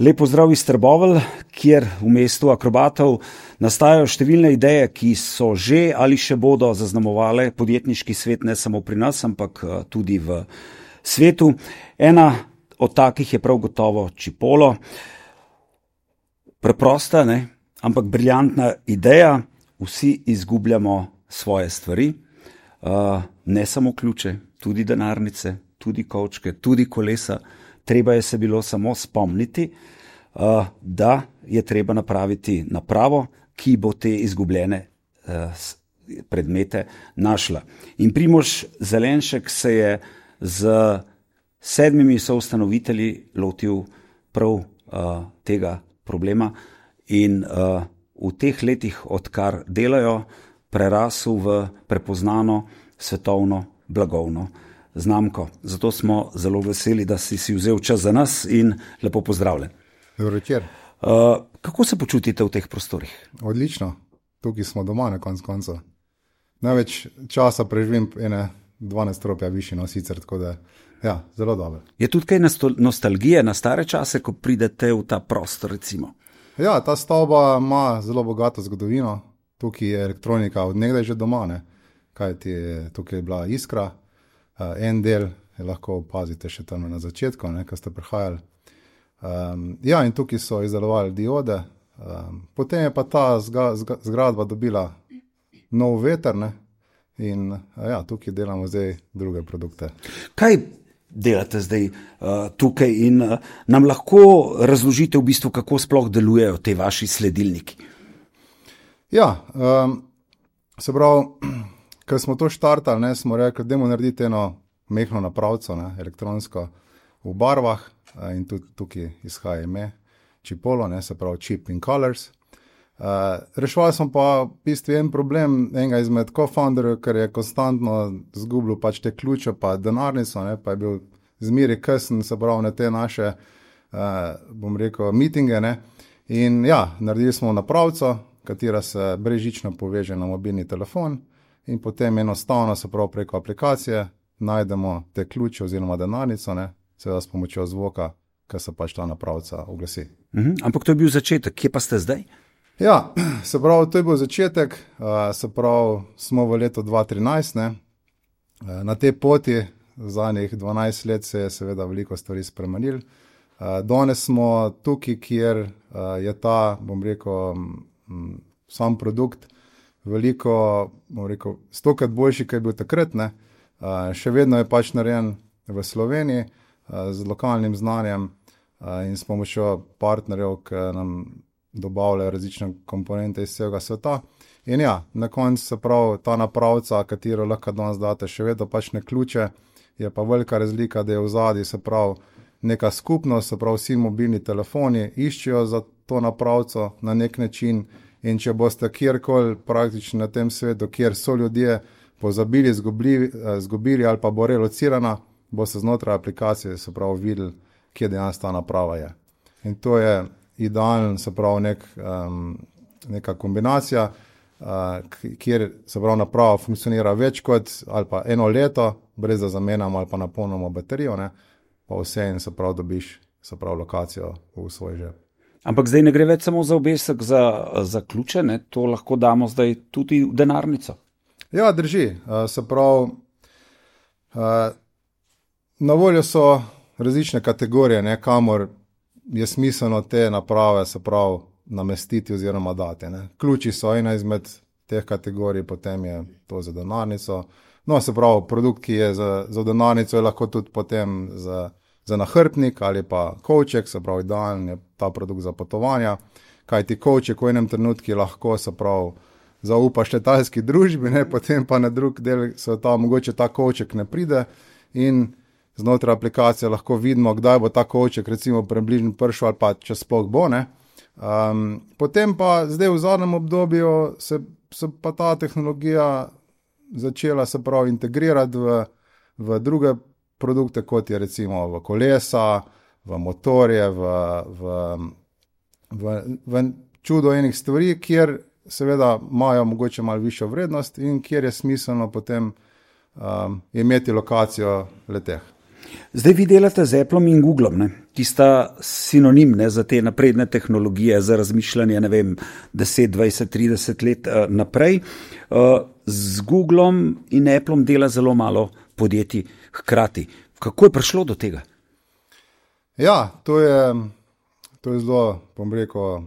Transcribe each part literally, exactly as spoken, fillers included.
Lep pozdrav iz Trbovelj, kjer v mestu akrobatov nastajajo številne ideje, ki so že ali še bodo zaznamovale podjetniški svet ne samo pri nas, ampak tudi v svetu. Ena od takih je prav gotovo Chipolo. Preprosta, ne? Ampak briljantna ideja. Vsi izgubljamo svoje stvari, ne samo ključe, tudi denarnice, tudi kovčke, tudi kolesa. Treba je se bilo samo spomniti, da je treba napraviti napravo, ki bo te izgubljene predmete našla. In Primož Zelenšek se je z sedmimi soustanovitelji lotil prav tega problema in v teh letih, odkar delajo, prerasel v prepoznano svetovno blagovno znamko. Zato smo zelo veseli, da si si vzel čas za nas in lepo pozdravljen. Dobro večer. Uh, kako se počutite v teh prostorih? Odlično. Tukaj smo doma na konc konca. Največ časa preživim ene dvanajst stropja višji, no sicer, tako da ja, zelo dobro. Je tudi kaj nostalgije na stare čase, ko pridete v ta prostor, recimo? Ja, ta stavba ima zelo bogato zgodovino. Tukaj je elektronika od nekdaj že doma, ne? Kaj ti je, tukaj je bila Iskra. Uh, en del je lahko opazite še tam na začetku, ne, ko ste prihajali. Um, ja, in tukaj so izdelovali diode. Um, potem je pa ta zga, zga, zgradba dobila nov veter, ne, in uh, ja, tukaj delamo zdaj druge produkte. Kaj delate zdaj uh, tukaj in uh, nam lahko razložite v bistvu, kako sploh delujejo te vaši sledilniki? Ja, um, se pravi, ko smo to štartali, ne, smo rekli, dajmo narediti eno mehno napravco, ne, elektronsko v barvah, in tudi tukaj izhaja ime Chipolo, ne, se pravi Chip in Colors. Uh, rešvali smo pa v bistvu en problem enega izmed co-founderjev, ker je konstantno zgubil pač te ključe pa denarnico, ne, pa je bil zmeri kesen, se pravi na te naše, uh, bom rekel, meetinge, ne, in ja, naredili smo napravco, katera se brezžično poveže na mobilni telefon, in potem enostavno, se pravi preko aplikacije, najdemo te ključe oziroma denarnico, ne, seveda s pomočjo zvoka, ki se pač ta napravca oglasi. Mhm, ampak to je bil začetek, kje pa ste zdaj? Ja, se pravi, to je bil začetek, uh, se pravi, smo v letu dva tisoč trinajst, ne, uh, na tej poti, zadnjih dvanajst let se je seveda veliko stvari spremenil. Uh, danes smo tukaj, kjer uh, je ta, bom rekel, m, sam produkt veliko, bom rekel, stokrat boljši, kaj je bil takrat, ne. Uh, še vedno je pač narejen v Sloveniji uh, z lokalnim znanjem uh, in s pomočjo partnerjev, ki nam dobavljajo različne komponente iz celega sveta. In ja, na koncu se pravi ta napravca, katero lahko danes date še vedno pač ne ključe, je pa velika razlika, da je v zadnji, se pravi, neka skupnost, se pravi, vsi mobilni telefoni iščejo za to napravco na nek način. In če boste kjerkoli praktično na tem svetu, kjer so ljudje pozabili, zgubili, zgubili ali pa bo relocirana, boste znotraj aplikacije, se pravi, videli, kje dejansko ta naprava je. In to je idealen, se pravi, nek, um, neka kombinacija, uh, kjer se pravi naprava funkcionira več kot ali pa eno leto, brez da zamenjamo ali pa napolnimo baterijo, ne, pa vse in se pravi dobiš, se pravi, lokacijo v svoj žep. Ampak zdaj ne gre več samo za obesek, za, za ključe, ne? To lahko damo zdaj tudi v denarnico. Ja, drži. Uh, se pravi, uh, na voljo so različne kategorije, ne, kamor je smiselno te naprave, se pravi, namestiti oziroma dati, ne. Ključi so ena izmed teh kategorij, potem je to za denarnico. No, se pravi, produkt, ki je za, za denarnico, je lahko tudi potem za za nahrbtnik ali pa kovček, se pravi, idealen je ta produkt za potovanja, kaj ti kovček v enem trenutku lahko, se pravi, zaupaš letalski družbi, ne, potem pa na drug del sveta mogoče ta kovček ne pride in znotraj aplikacije lahko vidimo, kdaj bo ta kovček recimo približno prišel ali pa če sploh bo, ne. Um, potem pa zdaj v zadnjem obdobju se, se pa ta tehnologija začela, se pravi, integrirati v, v druge produkte, kot je recimo v kolesa, v motorje, v, v, v, v čudo enih stvari, kjer seveda imajo mogoče malo višjo vrednost in kjer je smiselno potem um, imeti lokacijo leteh. Zdaj vi delate z Applom in Googlom, ne? ki sta sinonim, ne, za te napredne tehnologije, za razmišljanje, ne vem, deset, dvajset, trideset let uh, naprej. Uh, z Googlom in Appleom dela zelo malo podjetij hkrati. Kako je prišlo do tega? Ja, to je, to je zelo, bom rekel,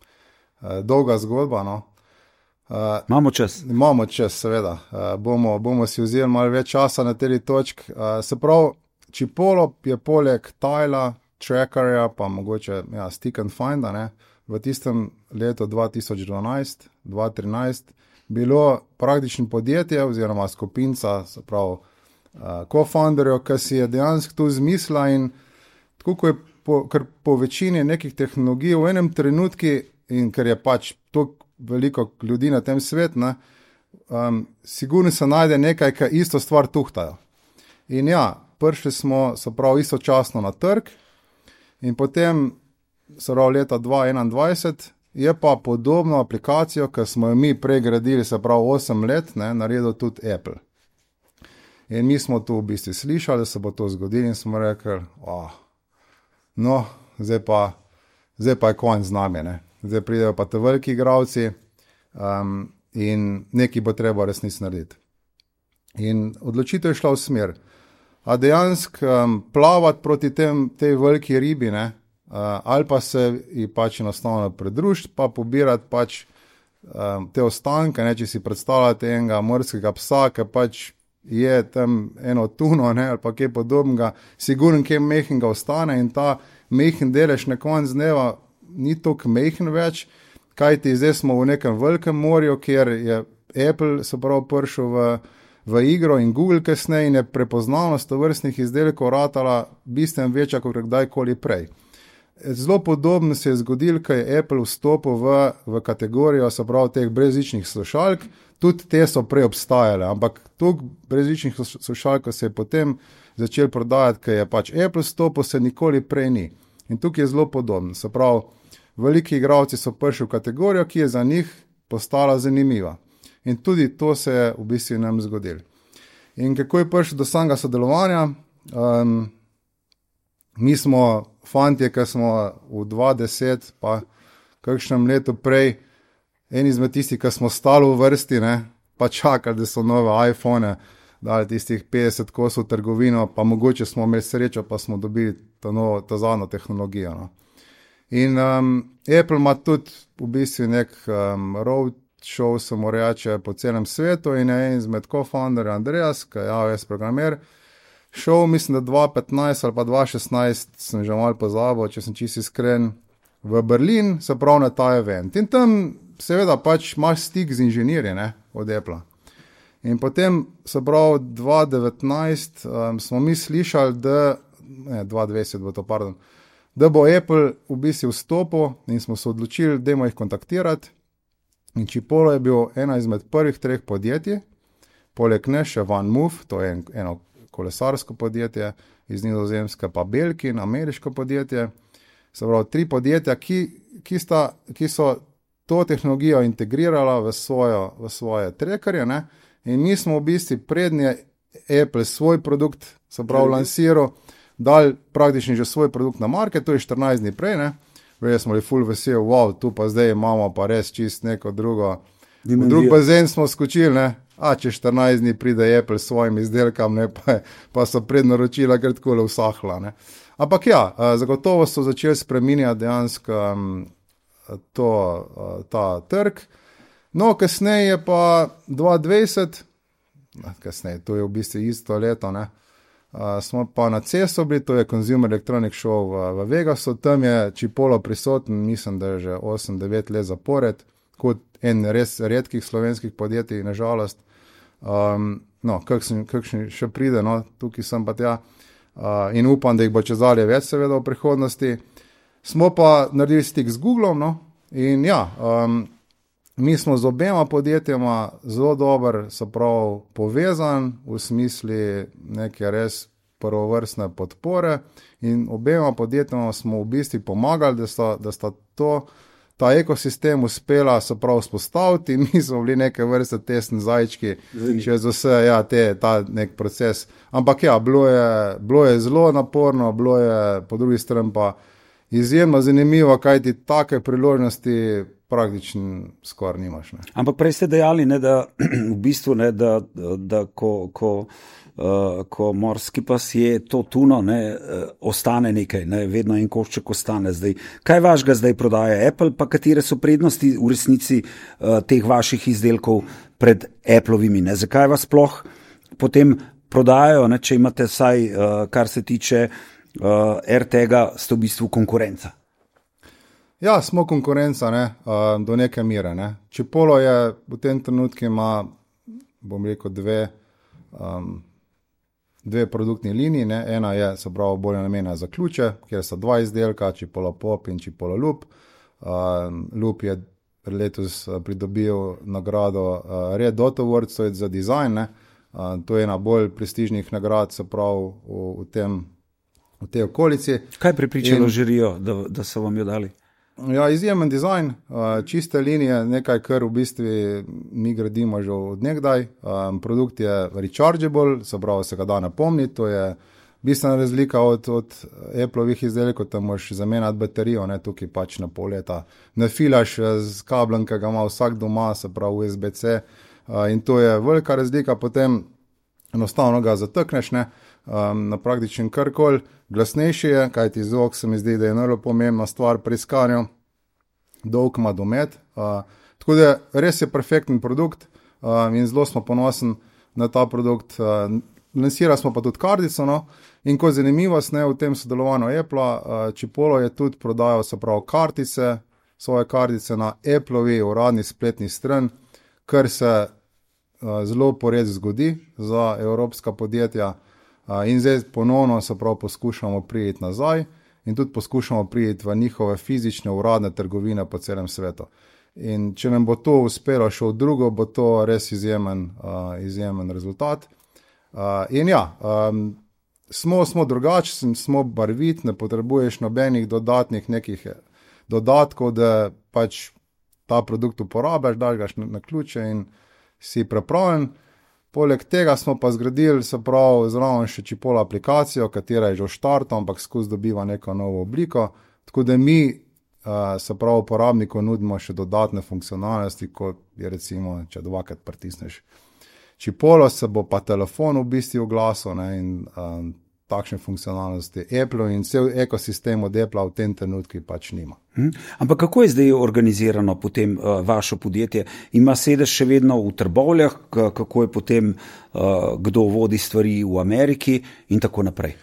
dolga zgodba. No. Uh, imamo čas. Imamo čas, seveda. Uh, bomo, bomo si vzeli malo več časa na tej točki. Uh, se pravi, Chipolo je poleg Tila, Trackerja, pa mogoče ja, Stick and Finda, ne, v tistem letu dva tisoč dvanajst, dva tisoč trinajst bilo praktično podjetje oziroma skupinca, se pravi, uh, co-founderjev, ki si je dejansko tu zmislila in tako, ko je po, ker po večini nekih tehnologij v enem trenutku in ker je pač toliko veliko ljudi na tem svetu, ne, um, sigurno se najde nekaj, ki isto stvar tuhtajo. In ja, prišli smo, se pravi, istočasno na trg in potem, se pravi, leta dva tisoč enaindvajset je pa podobno aplikacijo, ki smo jo mi prej gradili, se pravi, osem let, ne, naredil tudi Apple. In mi smo tu v bistvu slišali, da se bo to zgodilo in smo rekli, oh, no, zdaj pa, zdaj pa je konec z nami, ne. Zdaj pridejo pa te veliki igralci um, in nekaj bo treba resnici narediti. In odločitev je šla v smer. A dejansko um, plavati proti tem, tej veliki ribi, ne, uh, ali pa se ji pač enostavno pridružiti, pa pobirati pač um, te ostanke, ne, če si predstavljate enega morskega psa, ki pač je tam eno tuno, ne, ali pa kaj podobnega, sigurno kaj mehnega ostane in ta mehen delež na konec dneva ni toliko mehen več, kajti zdaj smo v nekem velikem morju, kjer je Apple se prav prišel v, v igro in Google kasneje in je prepoznavnost tovrstnih izdelkov ratala bistveno večja kot kdajkoli prej. Zelo podobno se je zgodilo, ko je Apple vstopil v, v kategorijo, se pravi, teh brezžičnih slušalk, tudi te so prej obstajale, ampak toliko brezžičnih slušalk, ko se je potem začel prodajati, ko je pač Apple vstopil, se nikoli prej ni. In tukaj je zelo podobno, se pravi, veliki igralci so prišli v kategorijo, ki je za njih postala zanimiva. In tudi to se je v bistvu nam zgodilo. In kako je prišlo do samega sodelovanja? Um, mi smo fantje, ki smo v dva tisoč deset, pa kakšnem letu prej, en izmed tistih, ki smo stali v vrsti, ne, pa čakali, da so nove iPhone, dali tistih petdeset kosov v trgovino, pa mogoče smo imeli srečo, pa smo dobili to, novo, to zadnjo tehnologijo. No. In um, Apple ima tudi v bistvu nek um, roadshow, se mu reče, po celem svetu in je en izmed co-founderja Andreas, ki je iOS programer, šel, mislim, da dva tisoč petnajst ali pa dva tisoč šestnajst, sem že malo pozabil, če sem čisto iskren, v Berlin, se pravi na ta event. In tam seveda pač imaš stik z inženirji, ne, od Apple. In potem, se pravi, dva tisoč devetnajst um, smo mi slišali, da, ne, dva tisoč dvajset bo to, pardon, da bo Apple v bistvu vstopil in smo se odločili, da jih kontaktirati. In Chipolo je bil ena izmed prvih treh podjetij, poleg ne še OneMove, to je en, eno kolesarsko podjetje iz Nizozemske, pa Belkin, ameriško podjetje. Se pravi, tri podjetja, ki, ki, sta, ki so to tehnologijo integrirala v, svojo, v svoje trackerje, ne? In mi smo v bistvu prednje Apple svoj produkt, se pravi, lansiral, dal praktično že svoj produkt na market, to je štirinajst dni prej, ne? Veje smo bili ful vesel, wow, tu pa zdaj imamo pa res čist neko drugo, v drug bazen smo skočili, ne? A če štirinajst dni pride Apple s svojim izdelkam, ne? Pa, pa so prednaročila kar takole usahla, ne? Ampak ja, zagotovo so začeli spreminjati dejansko to, ta trg. No, kasneje je pa dva tisoč dvajset, kasneje, to je v bistvu isto leto, ne? Uh, smo pa na C E S-u bili, to je Consumer Electronic Show v, v Vegasu, tam je Chipolo prisoten, mislim, da je že osem devet let zapored, kot en res redkih slovenskih podjetij, nažalost. Um, no, kakšen, kakšen še pride, no, tukaj sem pa tja uh, in upam, da jih bo čezalje več seveda v prihodnosti. Smo pa naredili stik z Googlom, no, in ja, um, mi smo z obema podjetjama zelo dober, se pravi, povezan v smisli neke res prvovrstne podpore in obema podjetjama smo v bistvu pomagali, da sta, da sta to ta ekosistem uspela se prav spostaviti, mi smo bili neke vrste testni zajčki, čez vse, ja, te, ta nek proces. Ampak ja, bilo je, bilo je zelo naporno, bilo je po drugi strani pa izjemno zanimivo, kaj ti take priložnosti praktično skoraj nimaš. Ne. Ampak prej ste dejali, ne, da v bistvu, ne, da, da ko, ko, uh, ko morski pas je to tuno, ne, uh, ostane nekaj, ne, vedno en košček ostane. Zdaj, kaj vašega zdaj prodaja Apple, pa katere so prednosti v resnici uh, teh vaših izdelkov pred Applovimi? Ne? Zakaj vas sploh potem prodajajo, ne, če imate vsaj, uh, kar se tiče uh, AirTaga, ste v bistvu konkurenca? Ja, smo konkurenca, ne, uh, do neke mere. Ne. Chipolo je v tem trenutku ima, bom rekel, dve, um, dve produktni liniji. Ne. Ena je, se pravi, bolj namenjena za ključe, kjer so dva izdelka, Chipolo Pop in Chipolo Loop. Uh, Loop je letos pridobil nagrado uh, Red Dot Awards, to je za dizajn. Ne. Uh, to je ena bolj prestižnih nagrad, se pravi, v, v, tem, v tej okolici. Kaj prepričalo in... žirijo, da, da so vam jo dali? Ja, izjemen dizajn, čiste linije, nekaj, kar v bistvu mi gradimo že od nekdaj. Produkt je rechargeable, se pravi, se ga da napomniti, to je bistvena razlika od, od Applovih izdelkov, tam moraš zamenjati baterijo, ne, tukaj pač na pol leta ne filaš z kablom, ki ga ima vsak doma, se pravi U S B C, in to je velika razlika, potem enostavno ga zatekneš, ne, na praktičen karkoli. Glasnejši je, kajti zvok se mi zdi, da je najbolj pomembna stvar pri iskanju, dolg ima domet. Uh, tako da res je perfekten produkt uh, in zelo smo ponosni na ta produkt. Uh, lansirali smo pa tudi kartico, no? In ko zanimivost, ne, v tem sodelovanju Apple, uh, Chipolo je tudi prodajal, se pravi, kartice, svoje kartice na Appleovi uradni spletni stran, kar se uh, zelo pored zgodi za evropska podjetja. Uh, in zdaj ponovno se prav poskušamo priti nazaj in tudi poskušamo priti v njihove fizične uradne trgovine po celem svetu. In če nam bo to uspelo še v drugo, bo to res izjemen, uh, izjemen rezultat. Uh, in ja, um, smo, smo drugačni, smo barvit, ne potrebuješ nobenih dodatnih nekih dodatkov, da pač ta produkt uporabiš, daš ga na ključe in si pripravljen. Poleg tega smo pa zgradili, se pravi, zraven še Chipolo aplikacijo, katera je že v štartu, ampak skozi dobiva neko novo obliko, tako da mi, uh, se pravi, uporabniku nudimo še dodatne funkcionalnosti, kot je recimo, če dvakrat pritisneš Chipolo, se bo pa telefon v bistvu oglasil, ne, in um, takšne funkcionalnosti Apple in cel ekosistem od Apple v tem trenutku pač nima. Hmm. Ampak kako je zdaj organizirano potem uh, vaše podjetje? Ima sedež še vedno v Trbovljah, kako je potem, uh, kdo vodi stvari v Ameriki in tako naprej?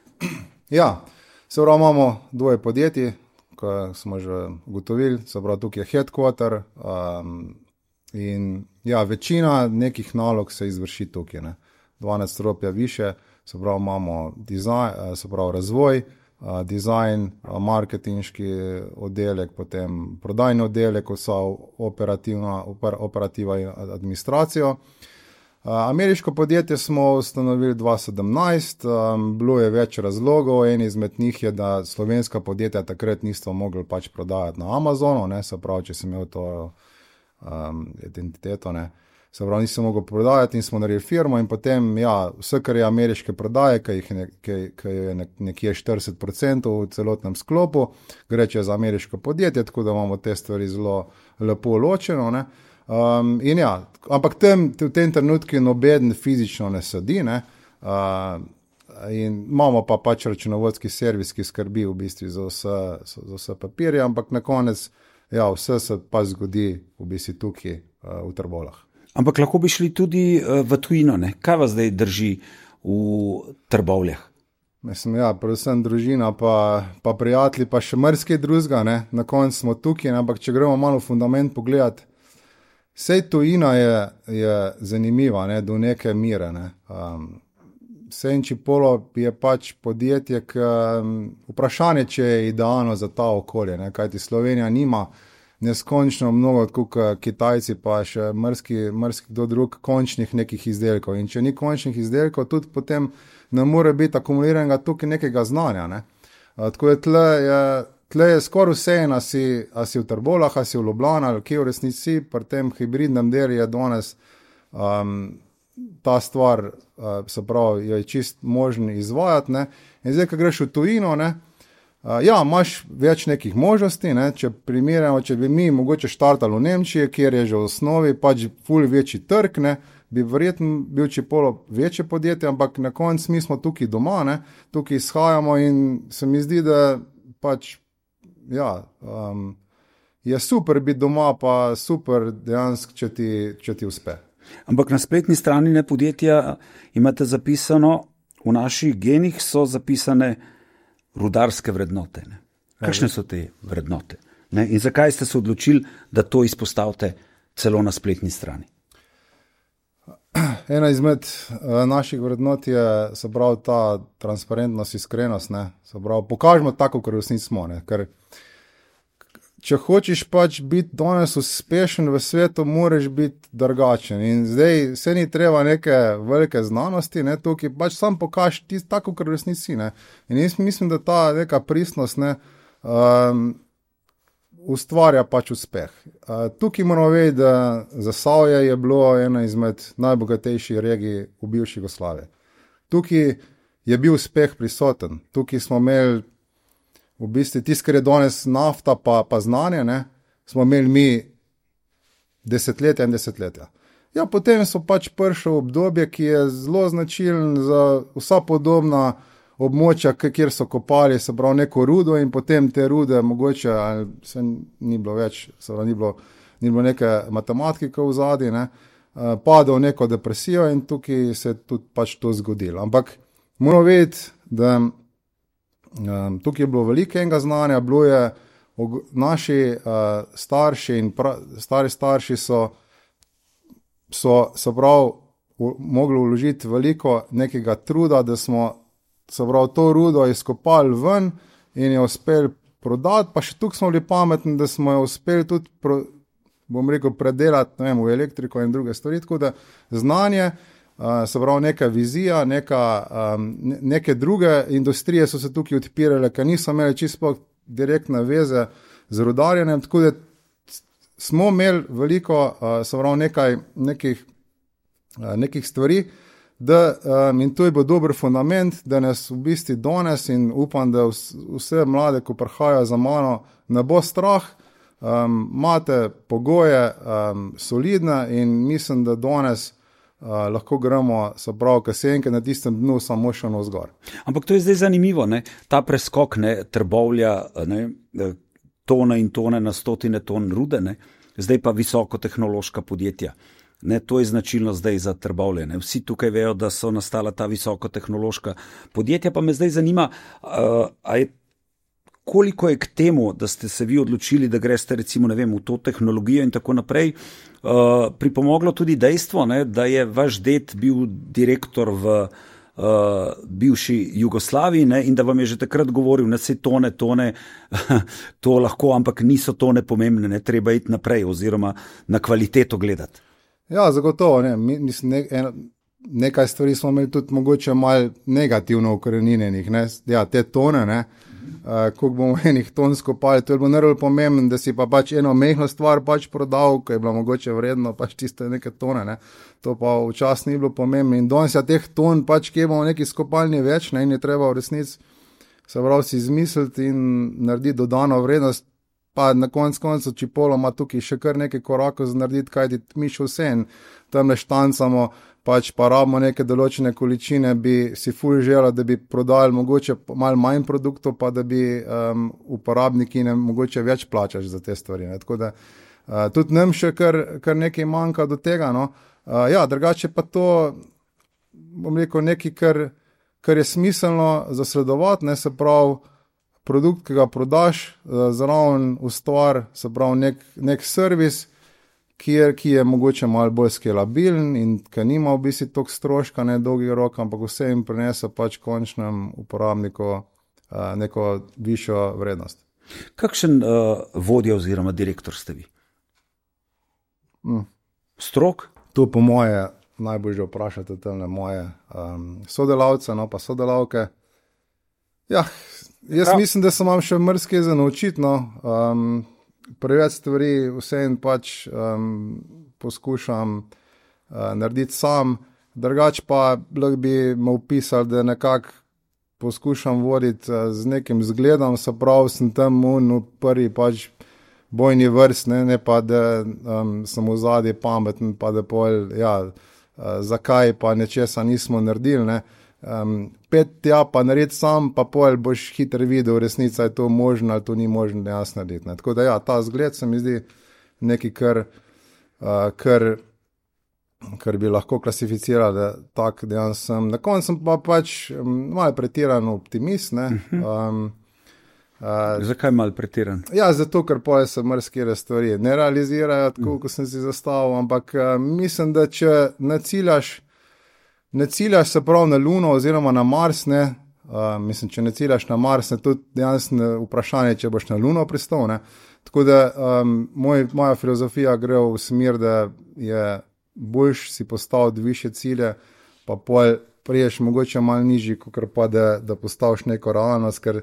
Ja, se pravi, imamo dvoje podjetij, ko smo že ugotovili, se pravi, tukaj je headquarter um, in ja, večina nekih nalog se izvrši tukaj, ne. dvanajst stropja više, se pravi, imamo dizajn, se pravi, razvoj, dizajn, marketinški oddelek, potem prodajni oddelek, vsa operativna, oper, operativa in administracijo. Ameriško podjetje smo ustanovili dva tisoč sedemnajst, bilo je več razlogov, en izmed njih je, da slovenska podjetja takrat nismo mogli pač prodajati na Amazonu, ne, se pravi, če sem imel to um, identiteto, ne. Se pravi, nisem mogel prodajati in smo naredili firmo in potem, ja, vse, kar je ameriške prodaje, ki jih ne, ki, ki je nekje štirideset procentov v celotnem sklopu, gre čez ameriško podjetje, tako da imamo te stvari zelo lepo ločeno, ne. Um, in ja, ampak tem, v tem trenutku noben fizično ne sedi, ne. Uh, in imamo pa pač računovodski servis, ki skrbi v bistvu za vse, za vse papirje, ampak na konec, ja, vse se pa zgodi v bistvu tukaj uh, v Trbovljah. Ampak lahko bi šli tudi v tujino, ne? Kaj vas zdaj drži v Trbovljah? Mislim, ja, predvsem družina, pa, pa prijatelji, pa še marsikaj drugega, ne? Na koncu smo tukaj, ampak če gremo malo fundament pogledati, sej tujina je, je zanimiva, ne? Do neke mere, ne? Um, sej Chipolo je pač podjetje, ki, um, vprašanje, če je idealno za ta okolje, ne? Kajti Slovenija nima neskončno mnogo, tako Kitajci pa še mrski, mrski kdo drug, končnih nekih izdelkov. In če ni končnih izdelkov, tudi potem ne more biti akumuliranega tukaj nekega znanja. Ne? A, tako je tle je tle je skoraj vse, a si, a si v Trbolah, a si v Ljubljani, ali kje v resnici, pri tem hibridnem delu je danes um, ta stvar, uh, se pravi, jo je čist možno izvajati, ne. In zdaj, ko greš v tujino, ne, Uh, ja, imaš več nekih možnosti, ne? Če primerjamo, če bi mi mogoče štartali v Nemčiji, kjer je že v osnovi pač ful večji trg, ne? Bi verjetno bil čipolo večje podjetje, ampak na koncu mi smo tukaj doma, ne? Tukaj izhajamo in se mi zdi, da pač, ja, um, je super biti doma, pa super dejansko, če ti, če ti uspe. Ampak na spletni strani ne podjetja imate zapisano, v naših genih so zapisane rudarske vrednote. Ne? Kakšne so te vrednote? Ne? In zakaj ste se odločili, da to izpostavite celo na spletni strani? Ena izmed uh, naših vrednot je, se pravi, ta transparentnost, iskrenost, ne? Se pravi, pokažemo tako, kot resnici smo, ne? Ker če hočeš pač biti danes uspešen v svetu, moraš biti drugačen. In zdaj se ni treba neke velike znanosti, ne, tukaj pač sam pokaž tisto tako, kar resnici, ne. In jaz mislim, da ta neka pristnost, ne, um, ustvarja pač uspeh. Uh, tukaj moramo vedeti, da Zasavje je bilo ena izmed najbogatejših regij v bivši Jugoslaviji. Tukaj je bil uspeh prisoten. Tukaj smo imeli v bistvu tisto, kar je danes nafta pa, pa znanje, ne, smo imeli mi desetletja in desetletja. Ja, potem so pač prišlo obdobje, ki je zelo značilen za vsa podobna območja, kjer so kopali, se pravi, neko rudo in potem te rude mogoče, ali se ni bilo več, se pravi, ni bilo, ni bilo neke matematike v zadnji, ne, padel v neko depresijo in tukaj se je tudi pač to zgodilo. Ampak moramo vedeti, da Um, tukaj je bilo veliko enega znanja, bilo je og, naši uh, starši in pra, stari starši so, so se pravi, v, mogli vložiti veliko nekega truda, da smo se pravi, to rudo izkopali ven in jo uspeli prodati, pa še tukaj smo bili pametni, da smo jo uspeli tudi, pro, bom rekel, predelati, ne vem, v elektriko in druge stvari, tako da znanje, Uh, se pravi, neka vizija, neka, um, neke druge industrije so se tukaj odpirale, ker niso imeli čisto direktne veze z rudarjenjem, tako da smo imeli veliko, uh, se pravi, nekaj, nekih, uh, nekih stvari, da, um, in to je bil dober fundament, da nas v bistvu danes in upam, da vse mlade, ko prihajajo za mano, ne bo strah, um, imate pogoje um, solidne in mislim, da danes Uh, lahko gremo, se pravi, kasenke na tistem dnu samo še navzgor. Ampak to je zdaj zanimivo, ne? Ta preskok, ne, Trbovlja, ne, tone in tone na stotine ton rude, ne? Zdaj pa visokotehnološka podjetja. Ne, to je značilno zdaj za Trbovlje. Ne? Vsi tukaj vejo, da so nastala ta visokotehnološka podjetja, pa me zdaj zanima, uh, a je koliko je k temu, da ste se vi odločili, da greste recimo, ne vem, v to tehnologijo in tako naprej, uh, pripomoglo tudi dejstvo, ne, da je vaš ded bil direktor v uh, bivši Jugoslaviji, ne, in da vam je že takrat govoril, ne, se tone, tone, to lahko, ampak niso tone pomembne, ne, treba iti naprej oziroma na kvaliteto gledati. Ja, zagotovo, ne, mislim, ne, eno, nekaj stvari smo imeli tudi mogoče malo negativno ukoreninjenih, ne, ja, te tone, ne, Uh, koliko bomo enih ton skopali, to je bilo naravno pomembno, da si pa pač eno mehno stvar pač prodal, ko je bilo mogoče vredno pač tiste neke tone, ne. To pa včasih ni bilo pomembno in danes je teh ton pač, kje bomo neki skopalni več, ne, in je treba v resnici se pravi si izmisliti in narediti dodano vrednost, pa na konc koncu Čipolo ima tukaj še kar nekaj korakov za narediti, kaj ti mi še vse in tam le štancamo, pač pa rabimo neke določene količine, bi si ful želel, da bi prodajali mogoče malo manj produktov, pa da bi um, uporabniki ne mogoče več plačaš za te stvari. Ne. Tako da uh, tudi nam še kar, kar nekaj manjka do tega. No. Uh, ja, drugače pa to, bom rekel, nekaj, kar, kar je smiselno zasledovati, ne, se pravi, produkt, ki ga prodaš, uh, zraven ustvar, se pravi, nek, nek servis, Kjer, ki je mogoče malo bolj skalabilen in ki nima v bistvu toliko stroška, ne dolgi rok, ampak vse jim prinese pač končnem uporabniku uh, neko višjo vrednost. Kakšen uh, vodja oziroma direktor ste vi? Mm. Strok? To po moje najbolj že vprašate temne moje um, sodelavce, no pa sodelavke. Ja, Jaz Prav. mislim, da sem vam še mrske za naučiti. No. Um, preveč stvari vseeno pač um, poskušam uh, narediti sam. Drugač pa lahko bi me opisali, da nekako poskušam voditi uh, z nekim zgledom, se pravi, sem tam v prvi pač bojni vrst, ne, ne pa da um, sem v zadnji pameten, pa da pol, ja, uh, zakaj pa nečesa nismo naredili, ne. Um, pet tja pa narediti sam, pa pol boš hitro videl, resnica je to možno ali to ni možno dejansko narediti. Ne. Tako da ja, ta zgled se mi zdi nekaj, kar, uh, kar, kar bi lahko klasificiral, da tak dejansko sem. Na koncu sem pa pač um, malo pretiran optimist, ne. Um, Uh, Zakaj malo pretiran? Ja, zato, ker pol se marsikere stvari ne realizirajo tako, mm. kot sem si zastavil, ampak uh, mislim, da če ne ciljaš, ne ciljaš se prav na Luno oziroma na Mars, ne, uh, mislim, če ne ciljaš na Mars, ne, tudi dejansko vprašanje, če boš na Luno pristal, ne. Tako da um, moj, moja filozofija gre v smer, da je boljš si postaviti više cilje, pa pol priješ mogoče malo nižji, kot pa da, da postaviš neko realnost, ker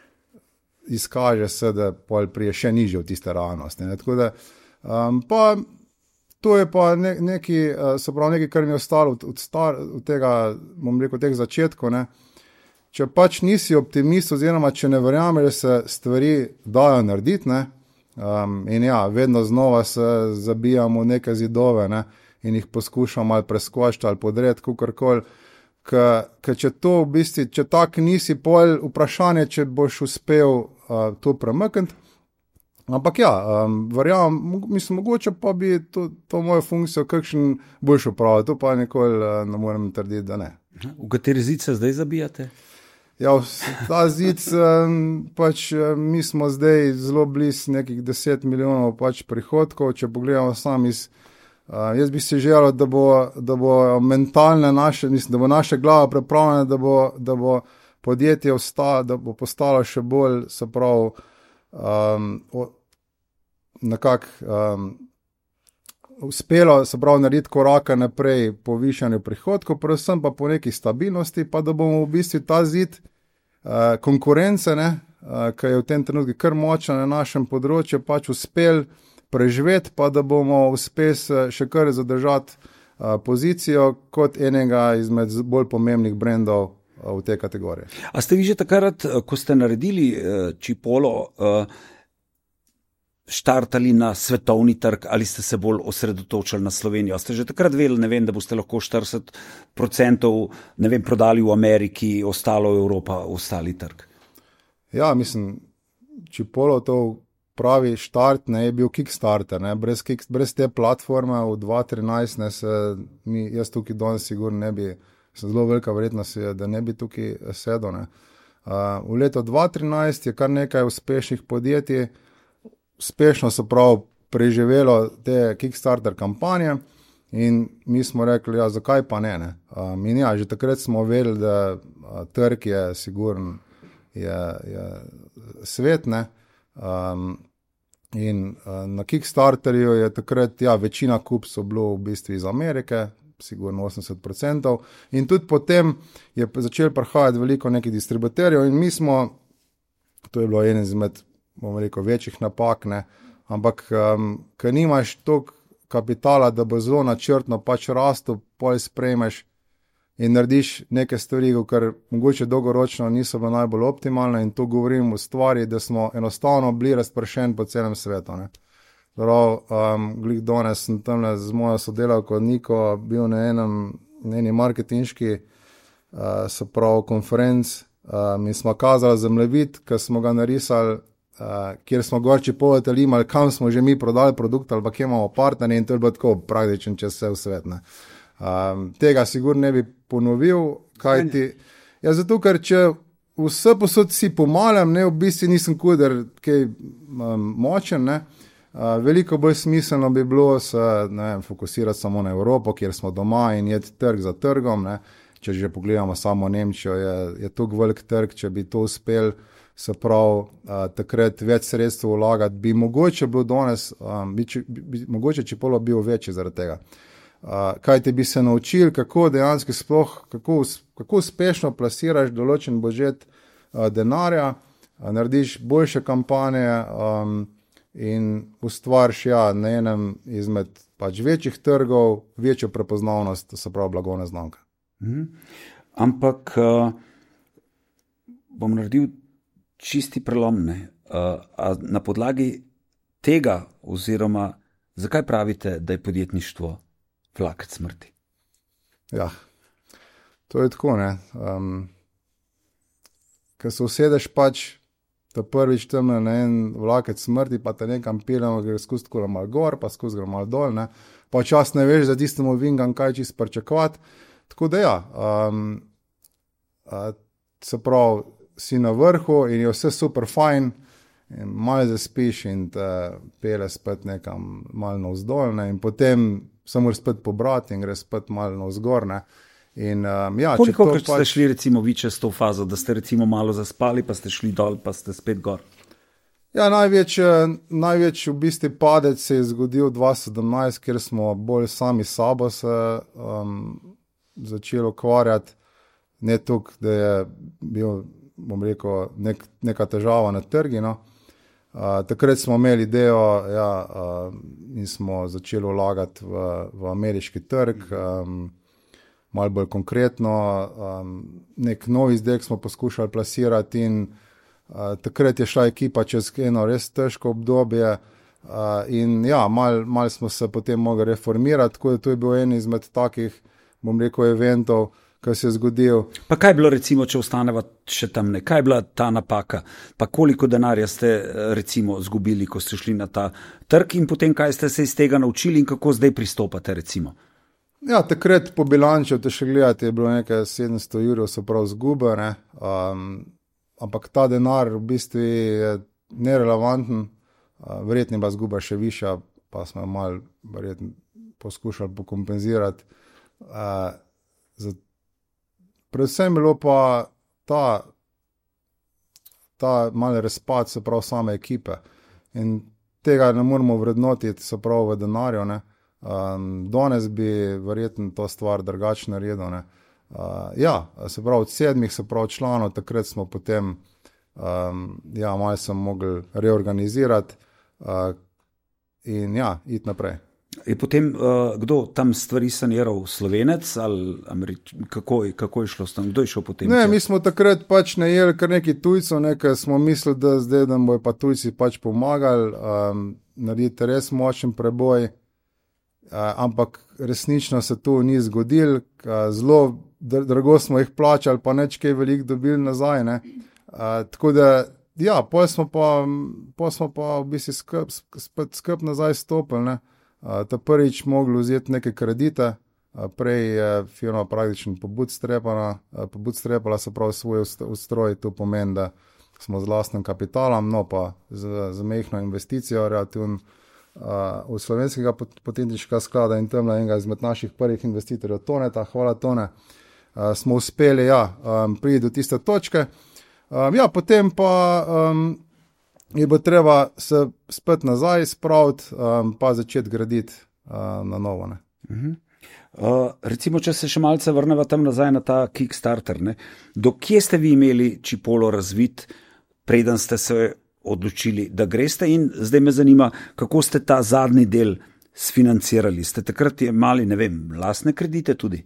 izkaže se, da pol prije še nižje v tiste realnosti. Ne. Tako da, um, pa to je pa ne, neki, uh, se pravi nekaj, kar mi je ostalo od, od, star, od tega, bom rekel, teh začetkov, ne. Če pač nisi optimist oziroma če ne verjameš, da se stvari dajo narediti, ne, um, in ja, vedno znova se zabijamo v neke zidove, ne, in jih poskušamo ali preskočiti ali podreti, kakorkoli. Ker če to v bistvu, če tak nisi, pol vprašanje, če boš uspel uh, to premakniti. Ampak ja, um, verjamem, mislim, mogoče pa bi to, to mojo funkcijo kakšen boljš opravil, to pa nikoli uh, ne morem trditi, da ne. V kateri zid se zdaj zabijate? Ja, ta zid, um, pač mi smo zdaj zelo blizu nekih deset milijonov pač prihodkov, če pogledamo sam iz Uh, jaz bi si želel, da bo, da bo mentalne naše, mislim, da bo naša glava pripravljena, da bo, da bo podjetje ostalo, da bo postalo še bolj, se pravi, um, nekako um, uspelo, se pravi, narediti koraka naprej po višanju prihodkov, predvsem pa po neki stabilnosti, pa da bomo v bistvu ta zid uh, konkurence, ne, uh, ki je v tem trenutku kar močna na našem področju, pač uspel preživeti, pa da bomo uspeli še kar zadržati uh, pozicijo kot enega izmed bolj pomembnih brendov uh, v tej kategoriji. A ste vi že takrat, ko ste naredili uh, Chipolo, uh, štartali na svetovni trg ali ste se bolj osredotočili na Slovenijo? Ste že takrat vedeli, ne vem, da boste lahko štirideset procentov ne vem, prodali v Ameriki, ostalo Evropa, ostali trg? Ja, mislim, Chipolo to pravi štart, ne, je bil Kickstarter, ne, brez, kick, brez te platforme v dva tisoč trinajst, ne, se mi, jaz tukaj danes sigurno ne bi, se zelo velika verjetnost je, da ne bi tukaj sedel, ne. Uh, v letu dva tisoč trinajst je kar nekaj uspešnih podjetij, uspešno se prav preživelo te Kickstarter kampanje in mi smo rekli, ja, zakaj pa ne, ne. Um, in ja, že takrat smo vedeli, da uh, trg je sigurno, je, je svet, ne. Um, in uh, na Kickstarterju je takrat, ja, večina kupcev bilo v bistvu iz Amerike, sigurno osemdeset procentov, in tudi potem je začel prihajati veliko nekih distributerjev in mi smo, to je bilo eden izmed, bomo rekel, večjih napak, ne, ampak um, ker nimaš toliko kapitala, da bo zelo načrtno pač rastu, pol sprejmeš in narediš neke stvari, ker mogoče dolgoročno niso bile najbolj optimalne in to govorim v stvari, da smo enostavno bili razpršeni po celem svetu. Ne. Prav, um, glih danes sem tamle z mojo sodelavko Niko bil na enem, na eni marketinški, uh, se pravi, konferenc um, in smo kazali zemljevid, ki smo ga narisali, uh, kjer smo gorči povedali, imali, kam smo že mi prodali produkt ali pa kje imamo partnerje in to je bilo tako praktičen čez vse v svet. Ne. Um, tega sigurno ne bi ponovil, kaj ti, ja, zato, ker če vse posod si pomalem, ne, v bistvu nisem kuder kaj um, močen, ne, uh, veliko bolj smiselno bi bilo se, ne vem, fokusirati samo na Evropo, kjer smo doma in je trg za trgom, ne, če že pogledamo samo Nemčijo, je, je tukaj velik trg, če bi to uspel, se pravi, uh, takrat več sredstev vlagati, bi mogoče bilo danes, um, bi, bi, bi, mogoče Chipolo bil večji zaradi tega. Uh, kaj ti bi se naučili, kako dejansko sploh, kako, kako uspešno plasiraš določen budžet uh, denarja narediš boljše kampanje um, in ustvariš ja, na enem izmed pač večjih trgov, večjo prepoznavnost, to se pravi blagovne znamke. Mm. Ampak uh, bom naredil čisti prelom, ne? Uh, a na podlagi tega oziroma zakaj pravite, da je podjetništvo vlakec smrti? Ja, to je tako, ne. Um, ker se usedeš pač ta prvič tam na en vlakec smrti, pa te nekam pilamo, gre skozi tako malo gor, pa skozi gre malo dol, ne. Pa čas ne veš, da tistemu vingam kaj čist pričakovati. Tako da ja, um, uh, se pravi, si na vrhu in je vse super fajn, in malo zaspiš in te pele spet nekam malo navzdol, ne, in potem se moraš spet pobrati in gre spet malo navzgor, ne. In, um, ja, koliko krat pač... ste šli recimo vi čez to fazo, da ste recimo malo zaspali, pa ste šli dol, pa ste spet gor? Ja, največ, največ v bistvu padec se je zgodil dva tisoč sedemnajst, kjer smo bolj sami sabo se um, začeli ukvarjati, ne toliko, da je bil, bom rekel, nek, neka težava na trgi, no. Uh, takrat smo imeli idejo, ja, uh, in smo začeli vlagati v, v ameriški trg, um, malo bolj konkretno, um, nek nov izdelek smo poskušali plasirati in uh, takrat je šla ekipa čez eno res težko obdobje uh, in ja, malo mal smo se potem mogli reformirati, tako da to je bil en izmed takih, bom rekel, eventov, ki se je zgodil. Pa kaj je bilo recimo, če ostaneva še tam ne, kaj je bila ta napaka, pa koliko denarja ste recimo zgubili, ko ste šli na ta trg in potem kaj ste se iz tega naučili in kako zdaj pristopate recimo? Ja, takrat po bilanču, te še gledati, je bilo nekaj sedemsto jurjev, so prav zgube, ne, um, ampak ta denar v bistvu je nerelevanten, uh, verjetno je bila zguba še višja, pa smo malo verjetno poskušali pokompenzirati. Uh, za, predvsem bilo pa ta, ta mali razpad, se prav same ekipe in tega ne moramo vrednotiti, se prav v denarju, ne. Um, danes bi verjetno to stvar drugače naredil, ne. Uh, ja, se pravi, od sedmih, se pravi, članov, takrat smo potem, um, ja, malo sem mogli reorganizirati uh, in ja, iti naprej. Je potem uh, kdo tam stvari saniral, Slovenec ali Američ... kako, kako je šlo s tem, kdo je šel potem? Ne, mi smo takrat pač najeli kar nekaj tujcev, nekaj smo mislili, da zdaj, da bojo pa tujci pač pomagali, um, narediti res močen preboj. Uh, ampak resnično se to ni zgodilo, uh, zelo drago smo jih plačali, pa neč kaj veliko dobili nazaj, ne. Uh, tako da, ja, pol smo pa, pol smo pa v bistvu skrb, skrb, skrb nazaj stopili, ne. Uh, ta prvič mogli vzeti neke kredite, uh, prej je firma praktično bootstrapala, uh, bootstrapala se pravi svoj ustroj, to pomeni, da smo z lastnim kapitalom, no pa z, z mehno investicijo relativno, Uh, v slovenskega podjetniškega sklada in tam enega izmed naših prvih investitorjev Toneta, hvala Tone, uh, smo uspeli ja, um, priti do tiste točke. Um, ja, potem pa um, je bo treba se spet nazaj spraviti, um, pa začeti graditi uh, na novo. Ne. Uh-huh. Uh, recimo, če se še malce vrneva tam nazaj na ta Kickstarter, ne? Do kje ste vi imeli Chipolo razvit, preden ste se odločili, da greste in zdaj me zanima, kako ste ta zadnji del sfinancirali. Ste takrat imeli, ne vem, lastne kredite tudi?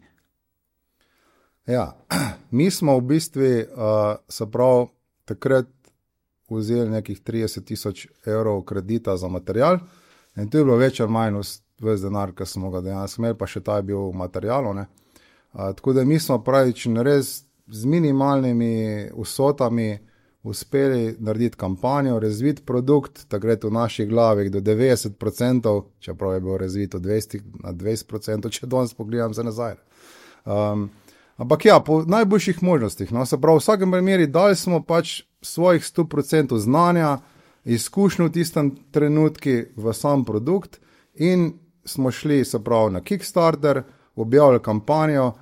Ja, mi smo v bistvu, uh, se pravi, takrat vzeli nekih trideset tisoč evrov kredita za material in to je bilo več ali manj ves denar, ki smo ga dejansko imeli, pa še ta je bil v materialu, ne. Uh, tako da mi smo pravično res z minimalnimi vsotami uspeli narediti kampanjo, razviti produkt, takrat v naših glavih do devetdeset procentov, čeprav je bil razvit od dvajset na dvajset procentov, če danes pogledam se nazaj. Um, ampak ja, po najboljših možnostih, no, se pravi, v vsakem primeri dali smo pač svojih sto procentov znanja, izkušnjo v tistem trenutku v sam produkt in smo šli, se pravi, na Kickstarter, objavili kampanjo,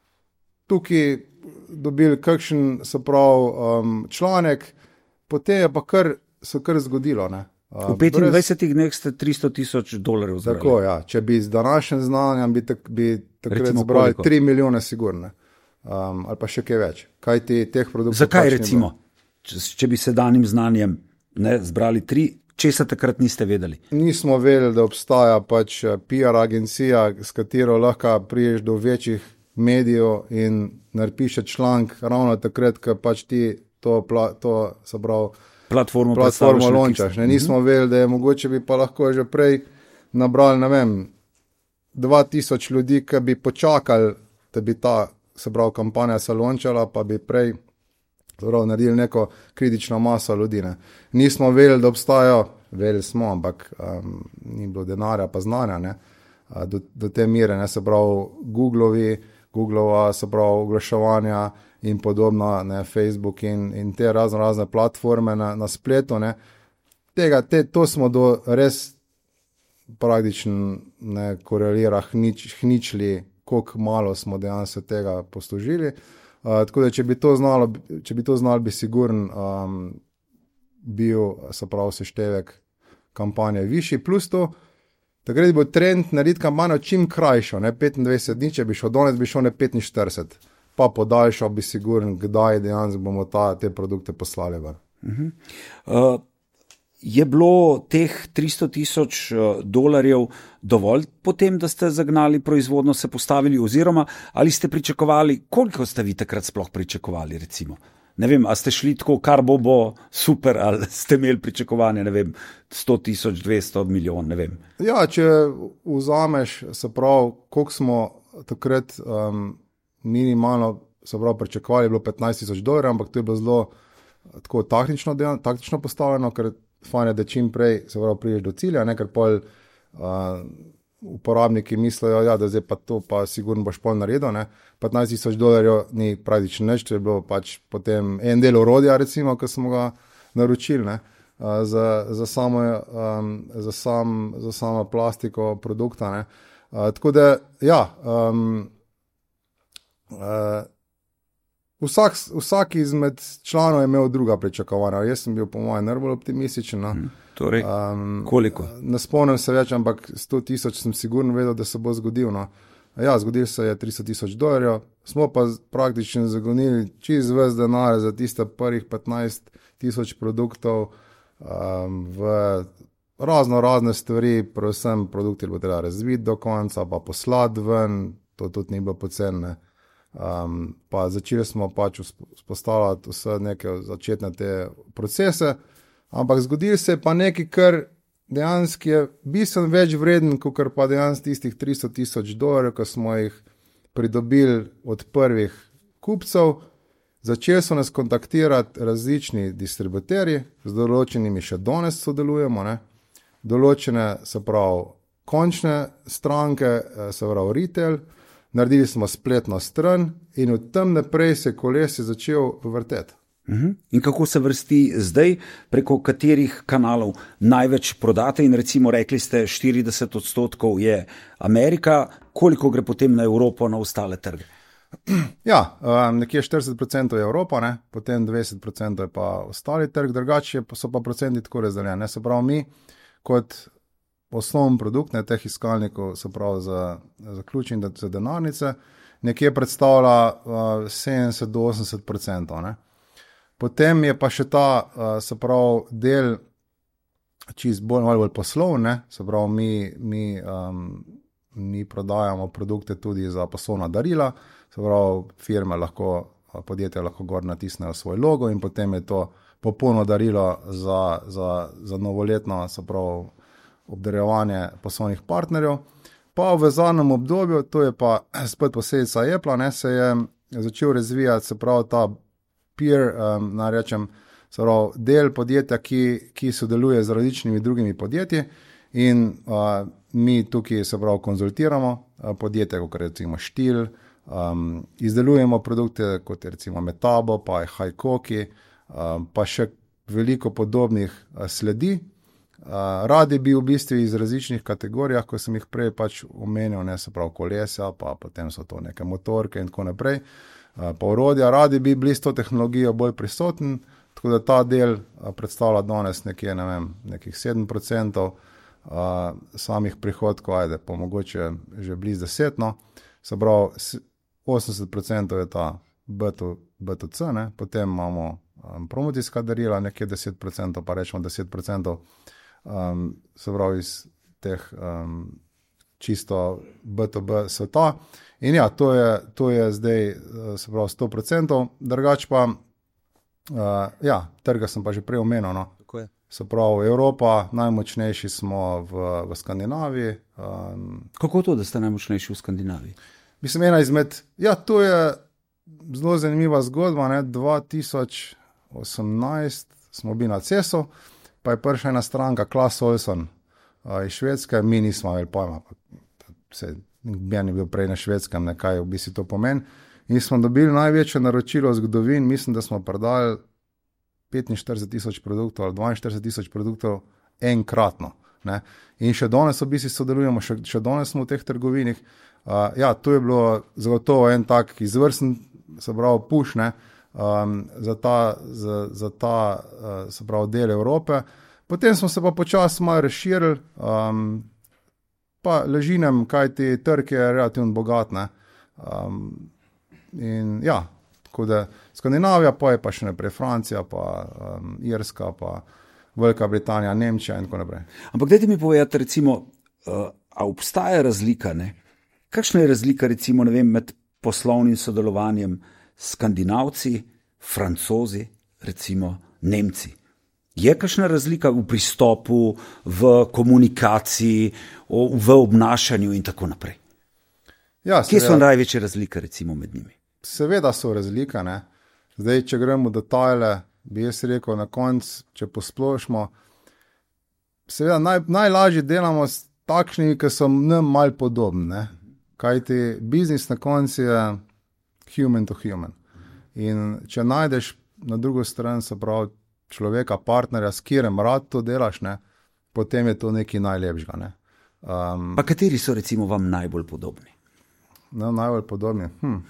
tukaj dobili kakšen, se pravi, um, članek, potem je pa kar, se kar zgodilo, ne. Uh, v petindvajsetih dneh ste tristo tisoč dolarjev zbrali. Tako, ja, če bi z današnjim znanjem bi, tak, bi takrat zbrali tri milijone sigurno, um, ali pa še kaj več. Kaj ti teh produktov? Zakaj recimo? če, če bi se danim znanjem ne, zbrali tri, česa takrat niste vedeli? Nismo vedeli, da obstaja pač P R agencija, s katero lahko priješ do večjih medijev in napiše članek ravno takrat, ko pač ti to, to se pravi, platformo, platformo lončaš. Ne? Nismo uh-huh. vedeli, da je mogoče bi pa lahko že prej nabrali, ne vem, dva tisoč ljudi, ki bi počakali, da bi ta, se pravi, kampanja se lončala, pa bi prej prav, naredili neko kritično maso ljudi. Ne. Nismo vedeli, da obstajajo, vedeli smo, ampak um, ni bilo denarja pa znanja, ne, do, do te mire, ne, se pravi, Googlovi, Googlova, se pravi, oglaševanja in podobno, ne, Facebook in, in te razno razne platforme na, na spletu, ne. Tega, te, to smo do res praktično ne korelira hnič, hničli, koliko malo smo dejansko tega poslužili. Uh, tako da, če bi to znalo, če bi to znalo, bi sigurno um, bil, se pravi, seštevek kampanje višji, plus to, takrat bo trend narediti kampanjo čim krajšo, ne, petindvajset dni, če bi šel danes, bi šel ne petinštirideset, pa podaljšal bi sigurno, kdaj dejansko bomo ta, te produkte poslali ven. Uh-huh. Uh, je bilo teh tristo tisoč dolarjev dovolj potem, da ste zagnali proizvodno, se postavili, oziroma ali ste pričakovali, koliko ste vi takrat sploh pričakovali, recimo? Ne vem, a ste šli tako, kar bo bo super, ali ste imeli pričakovanje, ne vem, sto tisoč, dvesto milijon, ne vem. Ja, če vzameš, se pravi, koliko smo takrat um, minimalno, se pravi, pričakovali, je bilo petnajst tisoč dolarjev, ampak to je bilo zelo tako taktično, taktično postavljeno, ker fajn je, da čim prej se pravi, priješ do cilja, ne, ker pol uh, uporabniki mislijo, ja, da zdaj pa to pa sigurno boš pol naredil, ne. petnajst tisoč dolarjev ni praktično nič, to je bilo pač potem en del orodja, recimo, ko smo ga naročili, ne, uh, za, za, samo, um, za, sam, za samo plastiko produkta, ne. Uh, tako da, ja, um, uh, Vsak, vsak izmed članov je imel druga pričakovanja. Jaz sem bil po mojem najbolj optimističen. No. Hmm, torej, um, koliko? Ne spomnim se več, ampak sto tisoč sem sigurno vedel, da se bo zgodil. No. Ja, zgodil se je tristo tisoč dolarjev. Smo pa praktično zagonili čist ves denar za tiste prvih petnajst tisoč produktov um, v razno razne stvari, predvsem produkti bo treba razviti do konca, pa poslati ven, to tudi ni bilo poceni. Um, pa začeli smo pač vzpostavljati vse neke začetne te procese, ampak zgodil se je pa nekaj, kar dejansko je bistveno več vreden, kot pa dejansko tistih tristo tisoč dolarjev, ko smo jih pridobili od prvih kupcev. Začeli so nas kontaktirati različni distributerji, z določenimi še danes sodelujemo, ne? Določene, se pravi, končne stranke, se pravi, retail. Naredili smo spletno stran in od tam naprej se koles je začel vrteti. Uh-huh. In kako se vrsti zdaj, preko katerih kanalov največ prodate? In recimo rekli ste, štirideset odstotkov je Amerika, koliko gre potem na Evropo, na ostale trge? Ja, nekje štirideset procentov je Evropa, ne? Potem dvajset procentov je pa ostali trg, drugače so pa procenti tako razdeljeni. Se pravi, mi kot osnovni produkt, ne, teh iskalnikov, se pravi za, za ključ in za denarnice, nekje predstavlja uh, sedemdeset do osemdeset procentov. Ne. Potem je pa še ta, uh, se pravi, del čist bolj, malo bolj poslovne, se pravi, mi, mi, um, mi prodajamo produkte tudi za poslovna darila, se pravi, firme lahko, podjetja lahko gor natisnejo svoj logo in potem je to popolno darilo za, za, za novoletno, se pravi, obdarjevanje poslovnih partnerjev. Pa v zadnjem obdobju, to je pa spet posledica Apple, ne, se je začel razvijati, se pravi, ta peer, um, narečem, se pravi, del podjetja, ki, ki sodeluje z različnimi drugimi podjetji in uh, mi tukaj, se pravi, konzultiramo uh, podjetje, kot recimo Štil, um, izdelujemo produkte, kot je recimo Metabo, pa je Hajkoki, um, pa še veliko podobnih uh, sledi. Uh, radi bi v bistvu iz različnih kategorijah, ko sem jih prej pač omenil, ne, se pravi kolesa, pa potem so to neke motorke in tako naprej, uh, pa orodja, radi bi bili s to tehnologijo bolj prisoten, tako da ta del uh, predstavlja danes nekje, ne vem, nekih sedem procentov uh, samih prihodkov, ajde, pa mogoče že blizu deset, no, se pravi osemdeset procentov je ta B to C, ne, potem imamo uh, um, promocijska darila, nekje deset procentov, pa rečemo deset procentov, um, se pravi iz teh um, čisto B to B sveta. In ja, to je, to je zdaj, se pravi, sto procentov, drugač pa, uh, ja, trga sem pa že prej omenil, no. Tako je. Se pravi, Evropa, najmočnejši smo v, v Skandinaviji. Um, Kako to, da ste najmočnejši v Skandinaviji? Mislim, ena izmed, ja, to je zelo zanimiva zgodba, ne, dva tisoč osemnajst smo bili na Cesu, pa je prišla ena stranka, Clas Ohlson, uh, iz Švedske, mi nismo imeli pojma, se ben je bil prej na Švedskem, nekaj v bistvu to pomeni, in smo dobili največje naročilo v zgodovini, mislim, da smo prodali petinštirideset tisoč produktov ali dvainštirideset tisoč produktov enkratno, ne, in še danes v bistvu sodelujemo, še, še danes smo v teh trgovinih. Uh, ja, to je bilo zagotovo en tak izvrsten, se pravi, push, ne, um, za ta, za, za ta uh, se pravi, del Evrope. Potem smo se pa počasi malo razširili, um, pa ležinem, kaj ti trg je relativno bogat, ne. Um, in ja, tako da Skandinavija, pa je pa še naprej Francija, pa um, Irska, pa Velika Britanija, Nemčija in tako naprej. Ampak dajte mi povedati, recimo, uh, a obstaja razlika, ne? Kakšna je razlika, recimo, ne vem, med poslovnim sodelovanjem s Skandinavci, Francozi, recimo Nemci? Je kakšna razlika v pristopu, v komunikaciji, v obnašanju in tako naprej? Ja, Kje so največje razlike, recimo, med njimi? Seveda so razlike, ne. Zdaj, če gremo v detajle, bi jaz rekel na koncu, če posplošimo, seveda naj, najlažje delamo s takšnimi, ki so nam malo podobni, ne. Kajti biznis na koncu je human to human. In če najdeš na drugo stran, se pravi, človeka, partnerja, s katerim rad to delaš, ne, potem je to nekaj najlepšega, ne. Um, pa kateri so recimo vam najbolj podobni? No, najbolj podobni. Hm.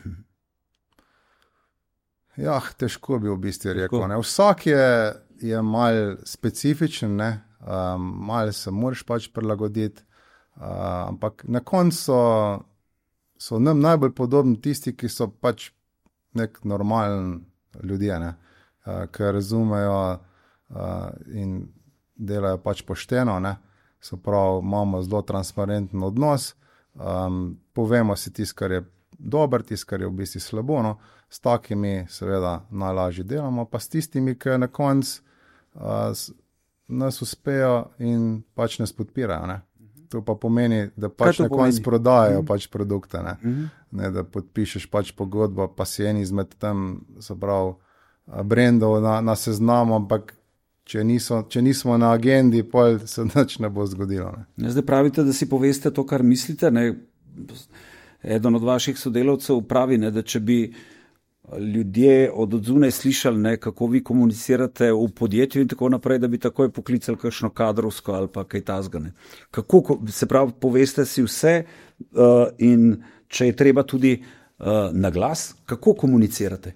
Ja, težko bi v bistvu rekel, ne. Vsak je, je mal specifičen, ne. Um, mal se moraš pač prilagoditi, uh, ampak na koncu so so nam najbolj podobni tisti, ki so pač nek normalen ljudje, ne, uh, ki razumejo uh, in delajo pač pošteno, ne, se pravi, imamo zelo transparenten odnos, um, povemo si tisto, kar je dober, tisto, kar je v bistvu slabo, no, s takimi seveda najlažje delamo, pa s tistimi, ki na koncu uh, nas uspejo in pač nas podpirajo, ne. To pa pomeni, da pač na koncu prodajajo pač produkte, ne? Mm -hmm. Ne, da podpišeš pač pogodbo, pa si en izmed tam, se pravi, brendov na, na seznamu, ampak če, niso, če nismo na agendi, pol se nič ne bo zgodilo. Ne? Zdaj pravite, da si poveste to, kar mislite, ne? Eden od vaših sodelavcev pravi, ne, da če bi ljudje od odzunaj slišali, ne, kako vi komunicirate v podjetju in tako naprej, da bi takoj poklicali kakšno kadrovsko ali pa kaj tazga. Ne. Kako, se pravi, poveste si vse uh, in če je treba tudi uh, na glas, kako komunicirate?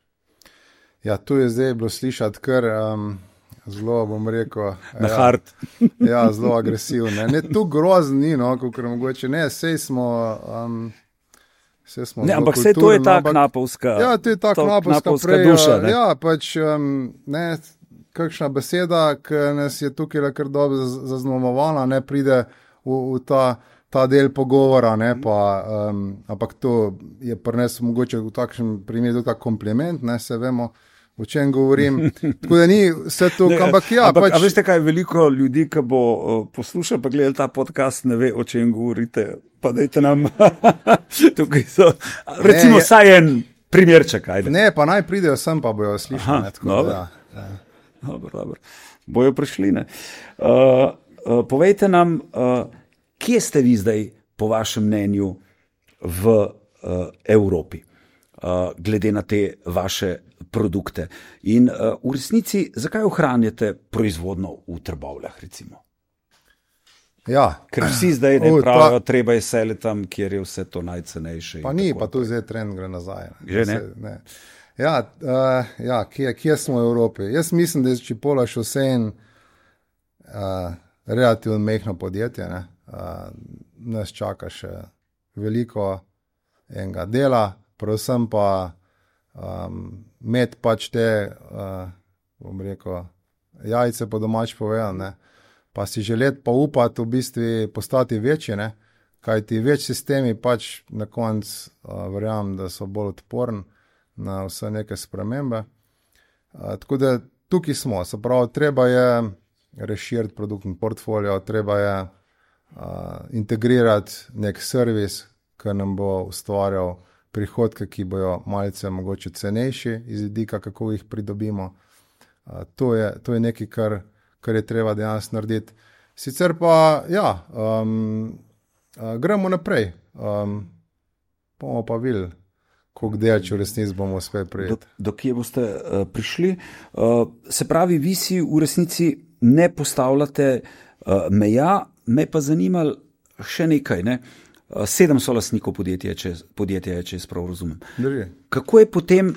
Ja, tu je zdaj bilo slišati kar um, zelo, bom rekel, na ja, hard. Ja, zelo agresivno. Ne, ne tu grozni, no, kakor mogoče ne, sej smo... Um, Ne, ampak vse to je ta knapovska, ja, to je ta knapovska, knapovska prej, duša. Ne? Ja, pač um, ne, kakšna beseda, ki nas je tukaj kar dobro zaznamovala, ne pride v, v ta, ta del pogovora, ne, pa, um, ampak to je pri nas mogoče v takšnem primeru tak kompliment, ne, se vemo, o čem govorim. Tako da ni vse to, ne, ampak ja. Ampak, pač... A veste kaj, veliko ljudi, ki bo uh, poslušal pa gledal ta podcast, ne ve, o čem govorite. Pa dajte nam, tukaj so, recimo, ne, saj en primerček, ajde. Ne, pa naj pridejo sem, pa bojo slišali. Aha, dobro. Ja, ja. Dobro, dobro. Bojo prišli, ne. Uh, uh, povejte nam, uh, kje ste vi zdaj, po vašem mnenju, v uh, Evropi, uh, glede na te vaše produkte. In uh, v resnici, zakaj ohranjate proizvodno v Trbovljah, recimo? Ja. Ker vsi zdaj ne pravijo, ta... treba je seliti tam, kjer je vse to najcenejše. Pa ni, pa tu zdaj trend gre nazaj. Ne. Že ne? Se, ne. Ja, uh, ja kje, kje smo v Evropi? Jaz mislim, da je Čipola še vse en uh, relativno mehno podjetje. Ne. Uh, nas čaka še veliko enega dela, predvsem pa um, imeti pač te uh, bom rekel, jajce po domač povedal, ne, pa si želeti pa upati v bistvu postati večji, ne, kaj ti več sistemi pač na koncu uh, verjamem, da so bolj odporni na vse neke spremembe. Uh, tako da tukaj smo, se pravi, treba je razširiti produktni portfolio, treba je uh, integrirati nek servis, ki nam bo ustvarjal prihodke, ki bojo malce mogoče cenejši iz vidika, kako jih pridobimo. Uh, to je, to je nekaj, kar, kar je treba dejansko narediti. Sicer pa, ja, um, uh, gremo naprej. Um, bomo pa videli, koliko delč v resnici bomo uspeli prijeti. Do, do kje boste uh, prišli? Uh, se pravi, vi si v resnici ne postavljate uh, meja, me pa zanimalo še nekaj, ne? Uh, sedem so lastnikov podjetja, če, podjetja, če jaz prav razumem. Drži. Kako je potem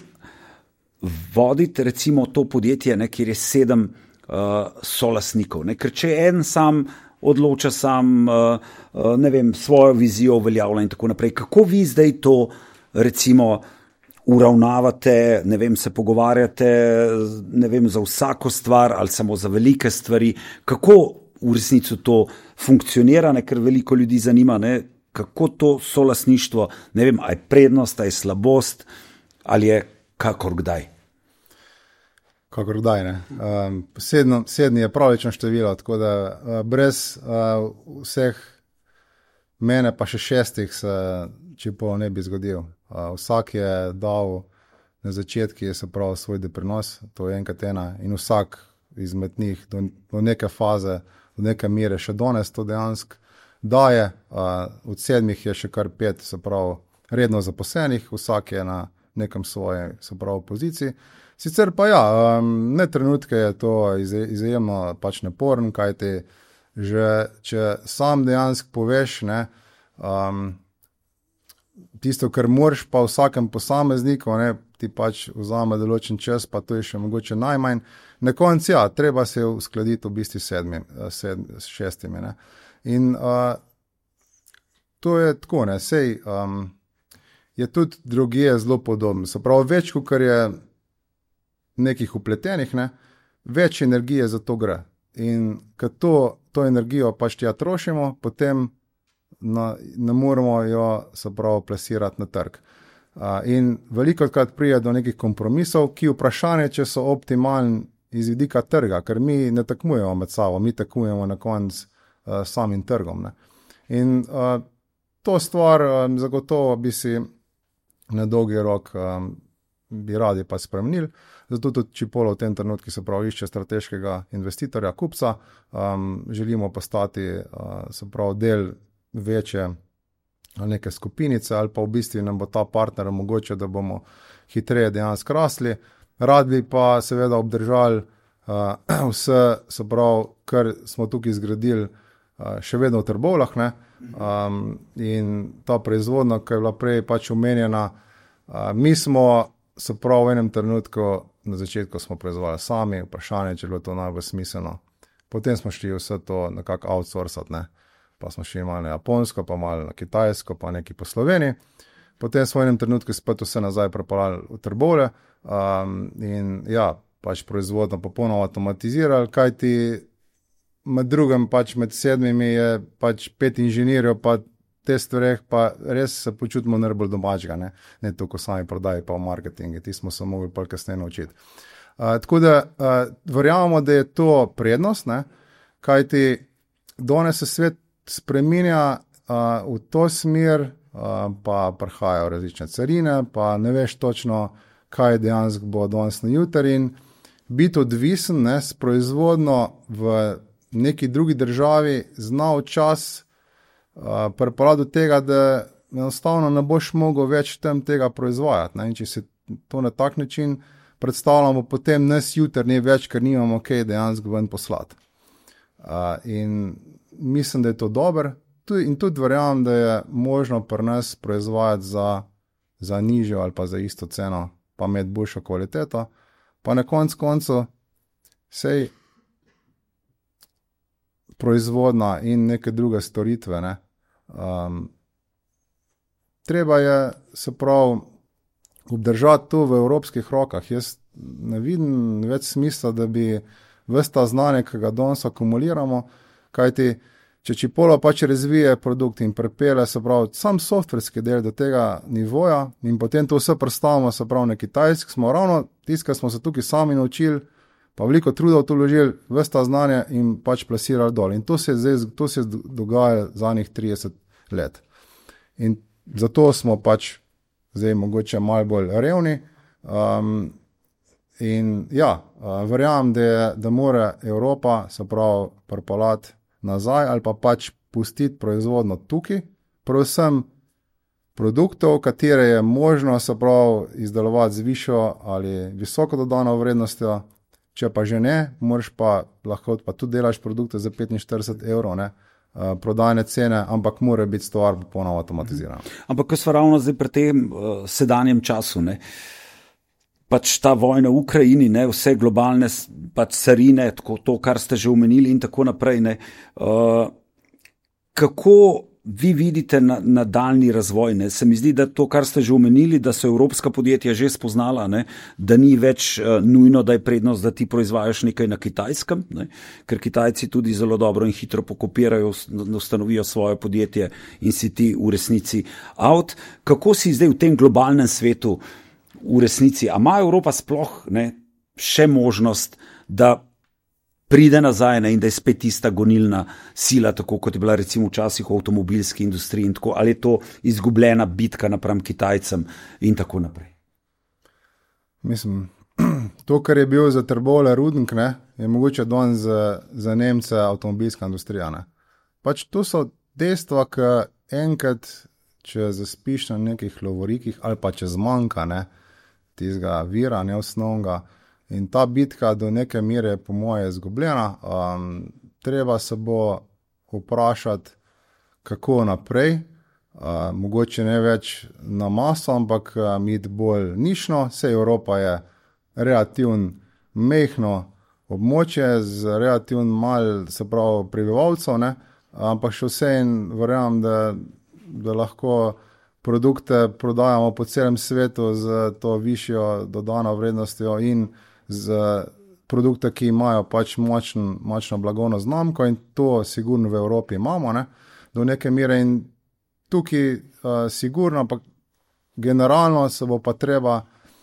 voditi recimo to podjetje, ne, kjer je sedem uh, solastnikov, ne? Ker če en sam odloča sam, uh, uh, ne vem, svojo vizijo uveljavlja in tako naprej, kako vi zdaj to recimo uravnavate, ne vem, se pogovarjate, ne vem, za vsako stvar ali samo za velike stvari, kako v resnici to funkcionira, ne, ker veliko ljudi zanima, ne, kako to solastništvo, ne vem, a je prednost, a je slabost, ali je kakor kdaj. Kakor kdaj, ne. Um, sedno, sedni je pravično število, tako da uh, brez uh, vseh mene pa še šestih se čipo ne bi zgodil. Uh, vsak je dal na začetki, se pravi, svoj doprinos, to je enkrat ena, in vsak izmed njih do, do neke faze, do neke mere še danes to dejansko daje. Uh, od sedmih je še kar pet, se pravi, redno zaposlenih, vsak je na nekem svoje, se pravi, poziciji. Sicer pa ja, um, ne trenutke je to izjemno pač naporno, kajti že če sam dejansko poveš, ne, um, tisto, kar moraš pa vsakem posamezniku, ne, ti pač vzame določen čas, pa to je še mogoče najmanj. Na koncu, ja, treba se uskladiti v bistvu sedmi, sed, šestimi, ne. In uh, to je tako, ne, sej um, je tudi drugje zelo podobno. Se pravi, več, kot je nekih upletenih, ne, več energije za to gre. In ko to, to energijo pač tja trošimo, potem na, ne moramo jo, se pravi, plasirati na trg. Uh, in veliko krat pride do nekih kompromisov, ki vprašanje, če so optimalni iz vidika trga, ker mi ne tekmujemo med sabo, mi tekmujemo na koncu uh, samim trgom, ne. In uh, to stvar um, zagotovo bi si na dolgi rok um, bi radi pa spremenili. Zato tudi Čipolo v tem trenutku se pravi išče strateškega investitorja, kupca. Um, želimo postati uh, se pravi del večje neke skupinice ali pa v bistvu nam bo ta partner omogočil, da bomo hitreje dejansko rasli. Rad bi pa seveda obdržali uh, vse, se pravi, kar smo tukaj zgradili, uh, še vedno v Trbovljah, ne. Um, in ta proizvodnja, ki je bila prej pač omenjena, uh, mi smo, se pravi, v enem trenutku na začetku smo proizvali sami, vprašanje, če je bilo to najbolj smiselno. Potem smo šli vse to nekako outsourcati, ne. Pa smo šli malo na Japonsko, pa malo na Kitajsko, pa nekaj po Sloveniji. Potem smo v enem trenutku spet vse nazaj prepeljali v Trbovlje um, in ja, pač proizvodno popolnoma avtomatizirali, kajti med drugim pač med sedmimi je pač pet inženirjev, pa te stvareh pa res se počutimo najbolj domačega, ne, ne to, ko sami prodaji pa v marketingu, ti smo se mogli pa kasneje naučiti. Uh, tako da uh, verjamemo, da je to prednost, ne, kajti danes se svet spreminja uh, v to smer, uh, pa prihajajo različne carine, pa ne veš točno, kaj dejansko bo danes na jutri in biti odvisen, ne, s proizvodno v neki drugi državi zna včas Uh, pripeljati do tega, da enostavno ne boš mogel več tem tega proizvajati, ne? In če se to na tak način predstavljamo, potem nas jutri ni več, ker nimamo kaj dejansko ven poslati. Uh, in mislim, da je to dobro in tudi verjamem, da je možno pri nas proizvajati za, za nižjo ali pa za isto ceno, pa imeti boljšo kvaliteto, pa na koncu koncu sej proizvodna in neke druge storitve, ne. Um, treba je, se pravi, obdržati to v evropskih rokah. Jaz ne vidim več smisla, da bi ves ta znanje, ki ga danes akumuliramo, kajti če Chipolo pač razvije produkt in prepele, se pravi, sam softverski del do tega nivoja in potem to vse predstavimo, se pravi, na Kitajsk, smo ravno tisto, kar smo se tukaj sami naučili, pa veliko truda v to vložili, ves ta znanje in pač plasirali dol. In to se je zdaj, to se dogaja zadnjih trideset let. In zato smo pač zdaj mogoče malo bolj revni. Um, in ja, uh, verjamem, da, da mora Evropa, se pravi, pripelati nazaj ali pa pač pustiti proizvodno tukaj, predvsem produktov, katere je možno, se pravi, izdelovati z višjo ali visoko dodano vrednostjo, če pa že ne, moraš pa lahko pa tudi delaš produkte za petinštirideset evrov, ne, uh, prodajne cene, ampak mora biti stvar popolnoma avtomatizirana. Ampak ko smo ravno zdaj pri tem uh, sedanjem času, ne, pač ta vojna v Ukrajini, ne, vse globalne pač carine, tako to, kar ste že omenili in tako naprej, ne, uh, kako vi vidite na, nadaljnji razvoj, ne? Se mi zdi, da to, kar ste že omenili, da so evropska podjetja že spoznala, ne? Da ni več uh, nujno, da je prednost, da ti proizvajaš nekaj na Kitajskem, ne? Ker Kitajci tudi zelo dobro in hitro pokopirajo, ustanovijo svoje podjetje in si ti v resnici out. Kako si zdaj v tem globalnem svetu v resnici, a ima Evropa sploh, ne, še možnost, da pride nazaj, ne, in da je spet tista gonilna sila, tako kot je bila recimo včasih v avtomobilski industriji in tako, ali je to izgubljena bitka napram Kitajcem in tako naprej? Mislim, to, kar je bil za Trbole rudnik, ne, je mogoče danes za, za Nemce avtomobilska industrija, ne. Pač to so dejstva, ki enkrat, če zaspiš na nekih lovorikih ali pa če zmanjka, ne, tistega vira, ne, osnovnega, in ta bitka do neke mere je po moje izgubljena. Um, treba se bo vprašati, kako naprej, uh, mogoče ne več na maso, ampak uh, iti bolj nišno. Saj Evropa je relativno mehko območje z relativno malo, se pravi, prebivalcev, ne, ampak še vse in verjamem, da, da lahko produkte prodajamo po celem svetu z to višjo dodano vrednostjo in z produkte, ki imajo pač močno, močno blagovno znamko, in to sigurno v Evropi imamo, ne, do neke mere, in tukaj uh, sigurno, ampak generalno se bo pa treba,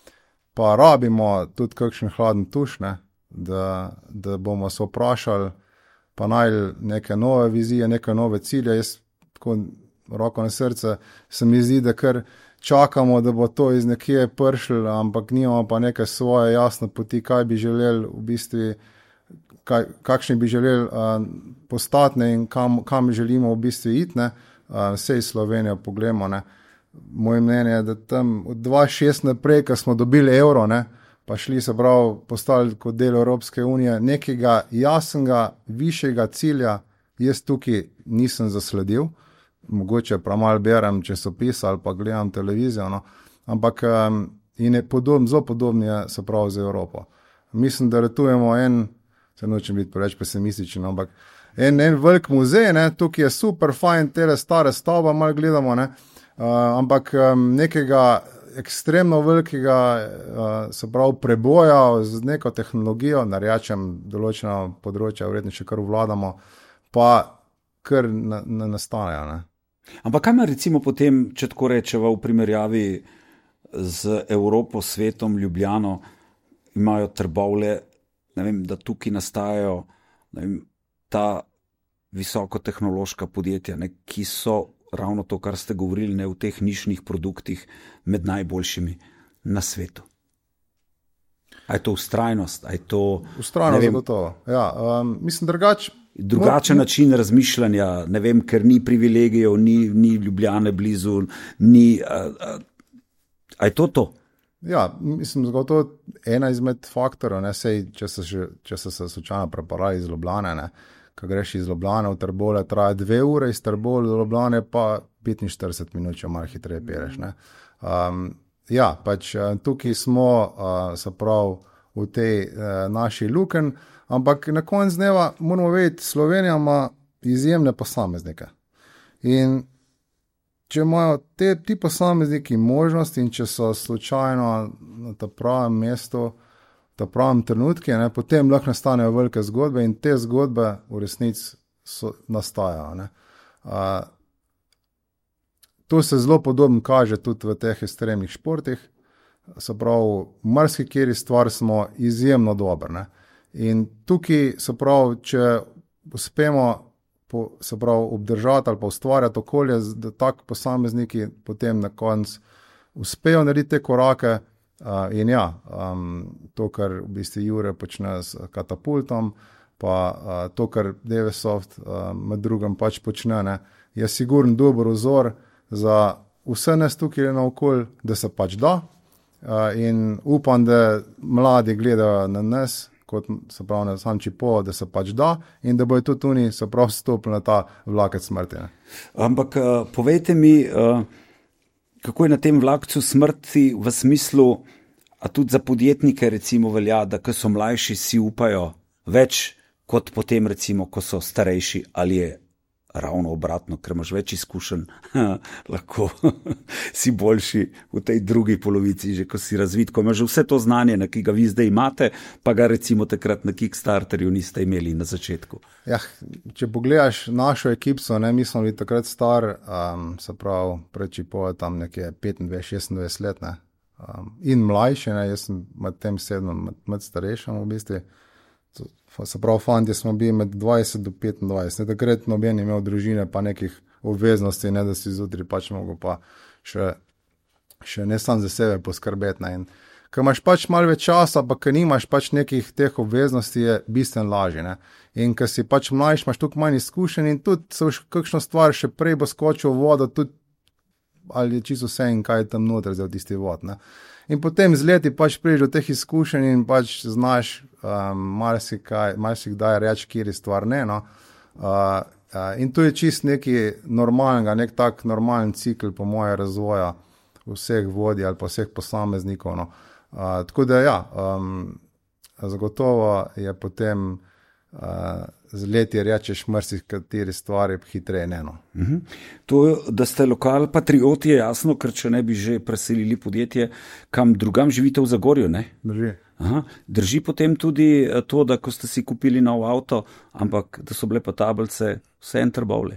pa rabimo tudi kakšen hladen tuš, ne, da, da bomo se vprašali, pa najli neke nove vizije, neke nove cilje. Jaz tako roko na srce, se mi zdi, da kar čakamo, da bo to iz nekje pršlo, ampak nimamo pa neke svoje jasne poti, kaj bi želeli v bistvu, kaj, kakšni bi želeli uh, postati, ne, in kam, kam želimo v bistvu iti, ne, uh, sej Slovenijo pogledamo, ne. Moje mnenje je, da tam od dva tisoč šest naprej, ko smo dobili evro, ne, pa šli se prav postali kot del Evropske unije, nekega jasnega, višjega cilja jaz tukaj nisem zasledil. Mogoče prav berem časopis ali pa gledam televizijo, no. Ampak um, in je podobno, zelo podobno je se pravi z Evropo. Mislim, da ratujemo en, se nočem biti preveč pesimističen, ampak en, en velik muzej, ne, tukaj je super fajn, tele stare stavbe malo gledamo, ne, uh, ampak um, nekega ekstremno velikega, uh, se pravi, preboja z neko tehnologijo, narečem določena področja, vredno še kar vladamo, pa kar na, na nastaja, ne. Ampak kaj ima recimo potem, če tako rečeva, v primerjavi z Evropo, svetom, Ljubljano, imajo Trbovlje, ne vem, da tukaj nastajajo, ne vem, ta visokotehnološka podjetja, ne, ki so ravno to, kar ste govorili, ne, v teh nišnih produktih med najboljšimi na svetu. A je to vztrajnost? A je to... Vztrajnost zagotovo, ja. Um, mislim, drugače, drugačen no, način razmišljanja, ne vem, ker ni privilegijev, ni, ni Ljubljane blizu, ni, a, a, a je to to? Ja, mislim, zagotovo ena izmed faktorov, ne, sej, če se, že, če se, se slučajno preparali iz Ljubljane, ne, ko greš iz Ljubljane v Trbole, traja dve ure, iz Trbole do Ljubljane pa petinštirideset minut, če malo hitreje pereš, ne. Um, ja, pač tukaj smo, uh, se pravi, v tej uh, naši luken, ampak na koncu dneva moramo vedeti, Slovenija ima izjemne posameznike. In če imajo te, ti posamezniki možnosti in če so slučajno na ta pravem mestu, ta pravim trenutki, ne, potem lahko nastanejo velike zgodbe in te zgodbe v resnici so, nastajajo. Ne. Uh, to se zelo podobno kaže tudi v teh ekstremnih športih, se pravi, marsikateri stvar smo izjemno dobri. Ne. In tukaj, se pravi, če uspemo po, se pravi, obdržati ali pa ustvarjati okolje, da tak posamezniki potem na koncu uspejo narediti te korake. Uh, in ja, um, to, kar v bistvu Jure počne s katapultom, pa uh, to, kar Devesoft uh, med drugim pač počne, ne, je sigurno dober vzor za vse nas tukaj naokoli, da se pač da. Uh, in upam, da mladi gledajo na nas, kot se pravi na sam čipo, da se pač da in da bojo tudi oni se prav stopili na ta vlakec smrti. Ne. Ampak uh, povejte mi, uh, kako je na tem vlakcu smrti v smislu, a tudi za podjetnike recimo velja, da ko so mlajši, si upajo več kot potem recimo, ko so starejši, ali je ravno obratno, ker imaš več izkušenj, lahko si boljši v tej drugi polovici, že ko si razvit, ko imaš že vse to znanje, na ki ga vi zdaj imate, pa ga recimo takrat na Kickstarterju niste imeli na začetku. Ja, če pogledaš našo ekipo, ne, mi smo bili takrat star, um, se pravi, preči po tam nekje petindvajset šestindvajset let, ne, um, in mlajši, ne, jaz sem med tem sedmem, med, med starejšem v bistvu. Se pravi, fantje smo bili med dvajset do petindvajset, ne, takrat noben je imel družine pa nekih obveznosti, ne, da si zjutraj pač mogo pa še, še ne sam za sebe poskrbeti. Ne. In ko imaš pač malo več časa, pa ko nimaš pač nekih teh obveznosti, je bistveno lažje. Ne. In ko si pač mlajši, imaš tukaj manj izkušenj in tudi se boš kakšno stvar še prej bo skočil v vodo, tudi ali je čisto vse in kaj je tam noter za tisti vod. Ne. In potem z leti pač priješ do teh izkušenj in pač znaš um, marsikaj, marsikdaj reči, kjer je stvar ne. No. Uh, uh, in to je čist nekaj normalnega, nek tak normalen cikl po moje razvoja vseh vodij ali pa vseh posameznikov. No. Uh, tako da ja, um, zagotovo je potem uh, z leti rečeš marsikateri stvari hitreje ne. No. Mhm. To, da ste lokal patrioti, je jasno, ker če ne bi že preselili podjetje, kam drugam živite v Zagorju, ne? Drži. Aha. Drži potem tudi to, da ko ste si kupili nov avto, ampak da so bile pa tablice vse en Trbovlje.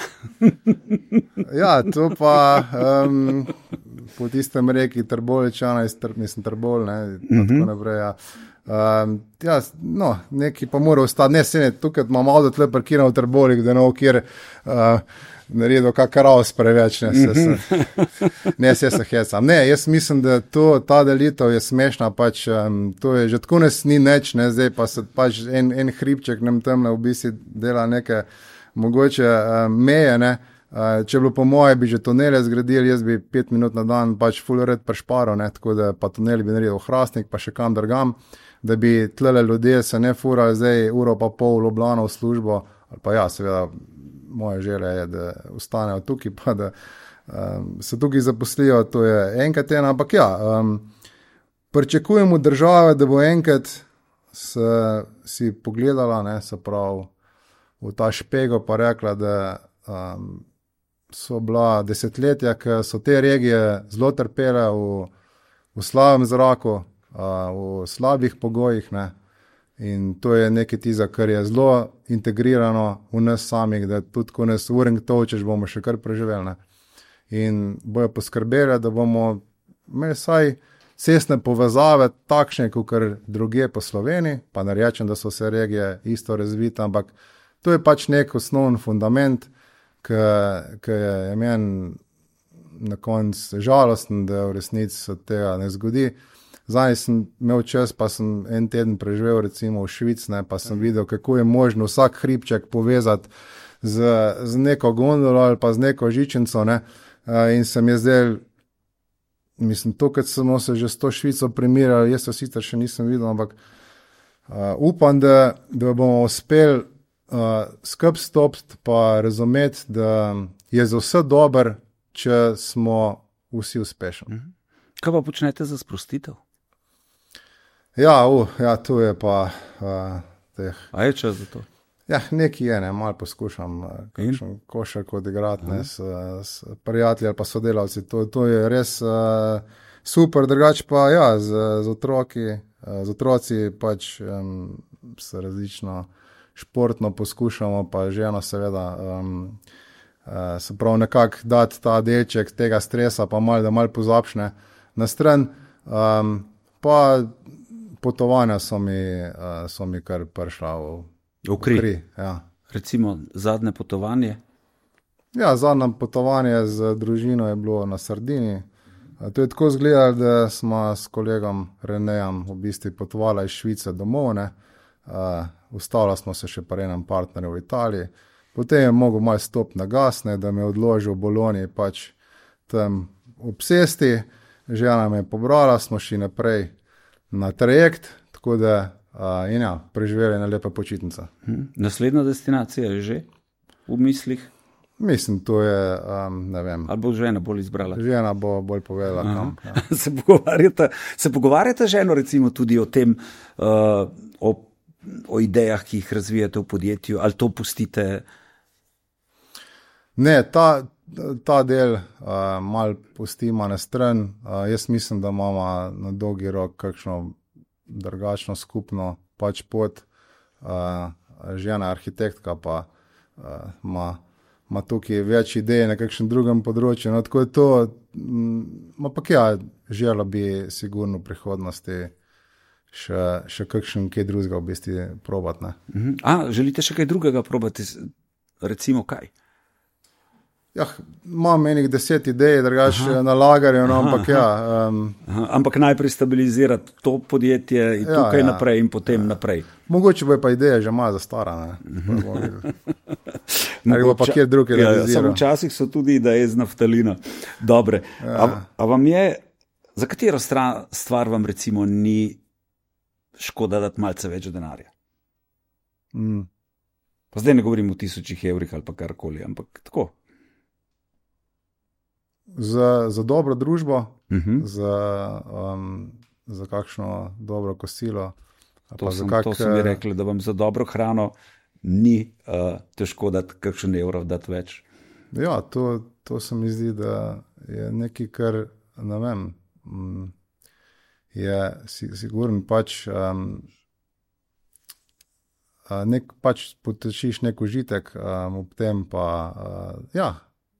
Ja, to pa um, po tistem reki Trbovljčana, mislim Trbovlj, ne, mm-hmm. tako naprej, ja. Um, ja, no, neki pa mora ostati, ne se ne, tukaj imam avto tle parkiran v Trbovljih, da ne bo kjer uh, naredil kak raus preveč, ne, se, se, ne, se se hecam. Ne, jaz mislim, da to, ta delitev je smešna, pač, um, to je že tako nes ni neč, ne, zdaj pa se pač en, en hribček nam temle v bistvu dela neke mogoče uh, meje, ne. Uh, če bilo po moje, bi že tunele zgradili, jaz bi pet minut na dan pač full red prešparal, ne, tako da pa tuneli bi naredil v Hrastnik, pa še kam drugam, da bi tlele ljudje se ne furali zdaj uro pa pol v Ljubljano v službo, ali pa ja, seveda, moja želja je, da ostanejo tukaj, pa da um, se tukaj zaposlijo, to je enkrat ena, ampak ja, um, pričakujemo države, da bo enkrat se, si pogledala, ne, se pravi, v ta špego pa rekla, da um, so bila desetletja, ki so te regije zelo trpele v, v slabem zraku, uh, v slabih pogojih, ne. In to je nekaj tiza, kar je zelo integrirano v nas samih, da tudi ko nas uring točeš, bomo še kar preživeli, ne. In bojo poskrbeli, da bomo imeli saj cestne povezave takšne, kot druge po Sloveniji, pa ne rečem, da so vse regije isto razvite, ampak to je pač nek osnovni fundament, ki je meni na koncu žalosten, da v resnici se tega ne zgodi. Zdaj sem imel čas, pa sem en teden preživel recimo v Švici, ne, pa sem videl, kako je možno vsak hribček povezati z, z neko gondolo ali pa z neko žičnico, ne, in sem je zdaj, mislim, to, kad smo se že s to Švico primerjali, jaz to sicer še nisem videl, ampak uh, upam, da, da bomo uspeli Uh, skrb stopiti pa razumeti, da je za vse dober, če smo vsi uspešni. Kaj pa počnete za sprostitev? Ja, uh, ja, tu je pa uh, teh... A je čas za to? Ja, nekaj je, ne, malo poskušam uh, košarko odigrati, ne, s, s prijatelji ali pa sodelavci. To, to je res uh, super, drugače pa ja, z, z otroki, z otroci pač um, se različno športno poskušamo, pa ženo seveda, um, uh, se prav nekako dati ta delček tega stresa, pa mal, da mal pozapšne na stran, um, pa potovanja so mi, uh, so mi kar prišla v, v kri. V kri ja. Recimo zadnje potovanje? Ja, zadnje potovanje z družino je bilo na Sardini. To je tako izgledalo, da smo s kolegom Renejem v bistvu potovali iz Švice domov, ne. Uh, ustavili smo se še pri enem partnerju v Italiji. Potem je mogel malo stop na gas, ne, da me je odložil v Bologni pač tam obsesti. Žena me je pobrala, smo šli naprej na trajekt, tako da uh, in ja, preživeli na lepe počitnice. Hmm. Naslednja destinacija je že v mislih? Mislim, to je, um, ne vem. Ali bo žena bolj izbrala? Žena bo bolj povedala, kam. Ja. se pogovarjate, se pogovarjate ženo recimo tudi o tem, uh, o, o idejah, ki jih razvijate v podjetju, ali to pustite? Ne, ta, ta del uh, mal pustimo na stran. Uh, jaz mislim, da imamo na dolgi rok kakšno drugačno skupno pač pot. Uh, žena arhitektka pa uh, ima ima tukaj več idej na kakšnem drugem področju. No, tako je to, ampak ja, želo bi sigurno v prihodnosti še, še kakšen kaj drugega v bistvu probati. Ne. Uh-huh. A, želite še kaj drugega probati? Recimo kaj? Ja, imam enih deset idej, drugače na lagarju, no, ampak ja. Um, ampak najprej stabilizirati to podjetje in ja, tukaj ja, naprej in potem ja. naprej. Mogoče bo pa ideja že malo zastara. Ali bo pa kjer drug realiziral. Ja, samo včasih so tudi ideje z naftalina. Dobre. Ja. A, a vam je, za katero stran, stvar vam recimo ni škoda dati malce več denarja? Mm. Pa zdaj ne govorim o tisočih evrih ali pa karkoli, ampak tako. Za, za dobro družbo, uh-huh. za, um, za kakšno dobro kosilo. To, sem, kak, to sem mi rekli, da vam za dobro hrano ni uh, težko dati kakšen evro dati več. Ja, to, to se mi zdi, da je nekaj, kar ne vem, je sigurno pač, um, nek, pač potešiš nek užitek, um, ob tem pa, uh, ja,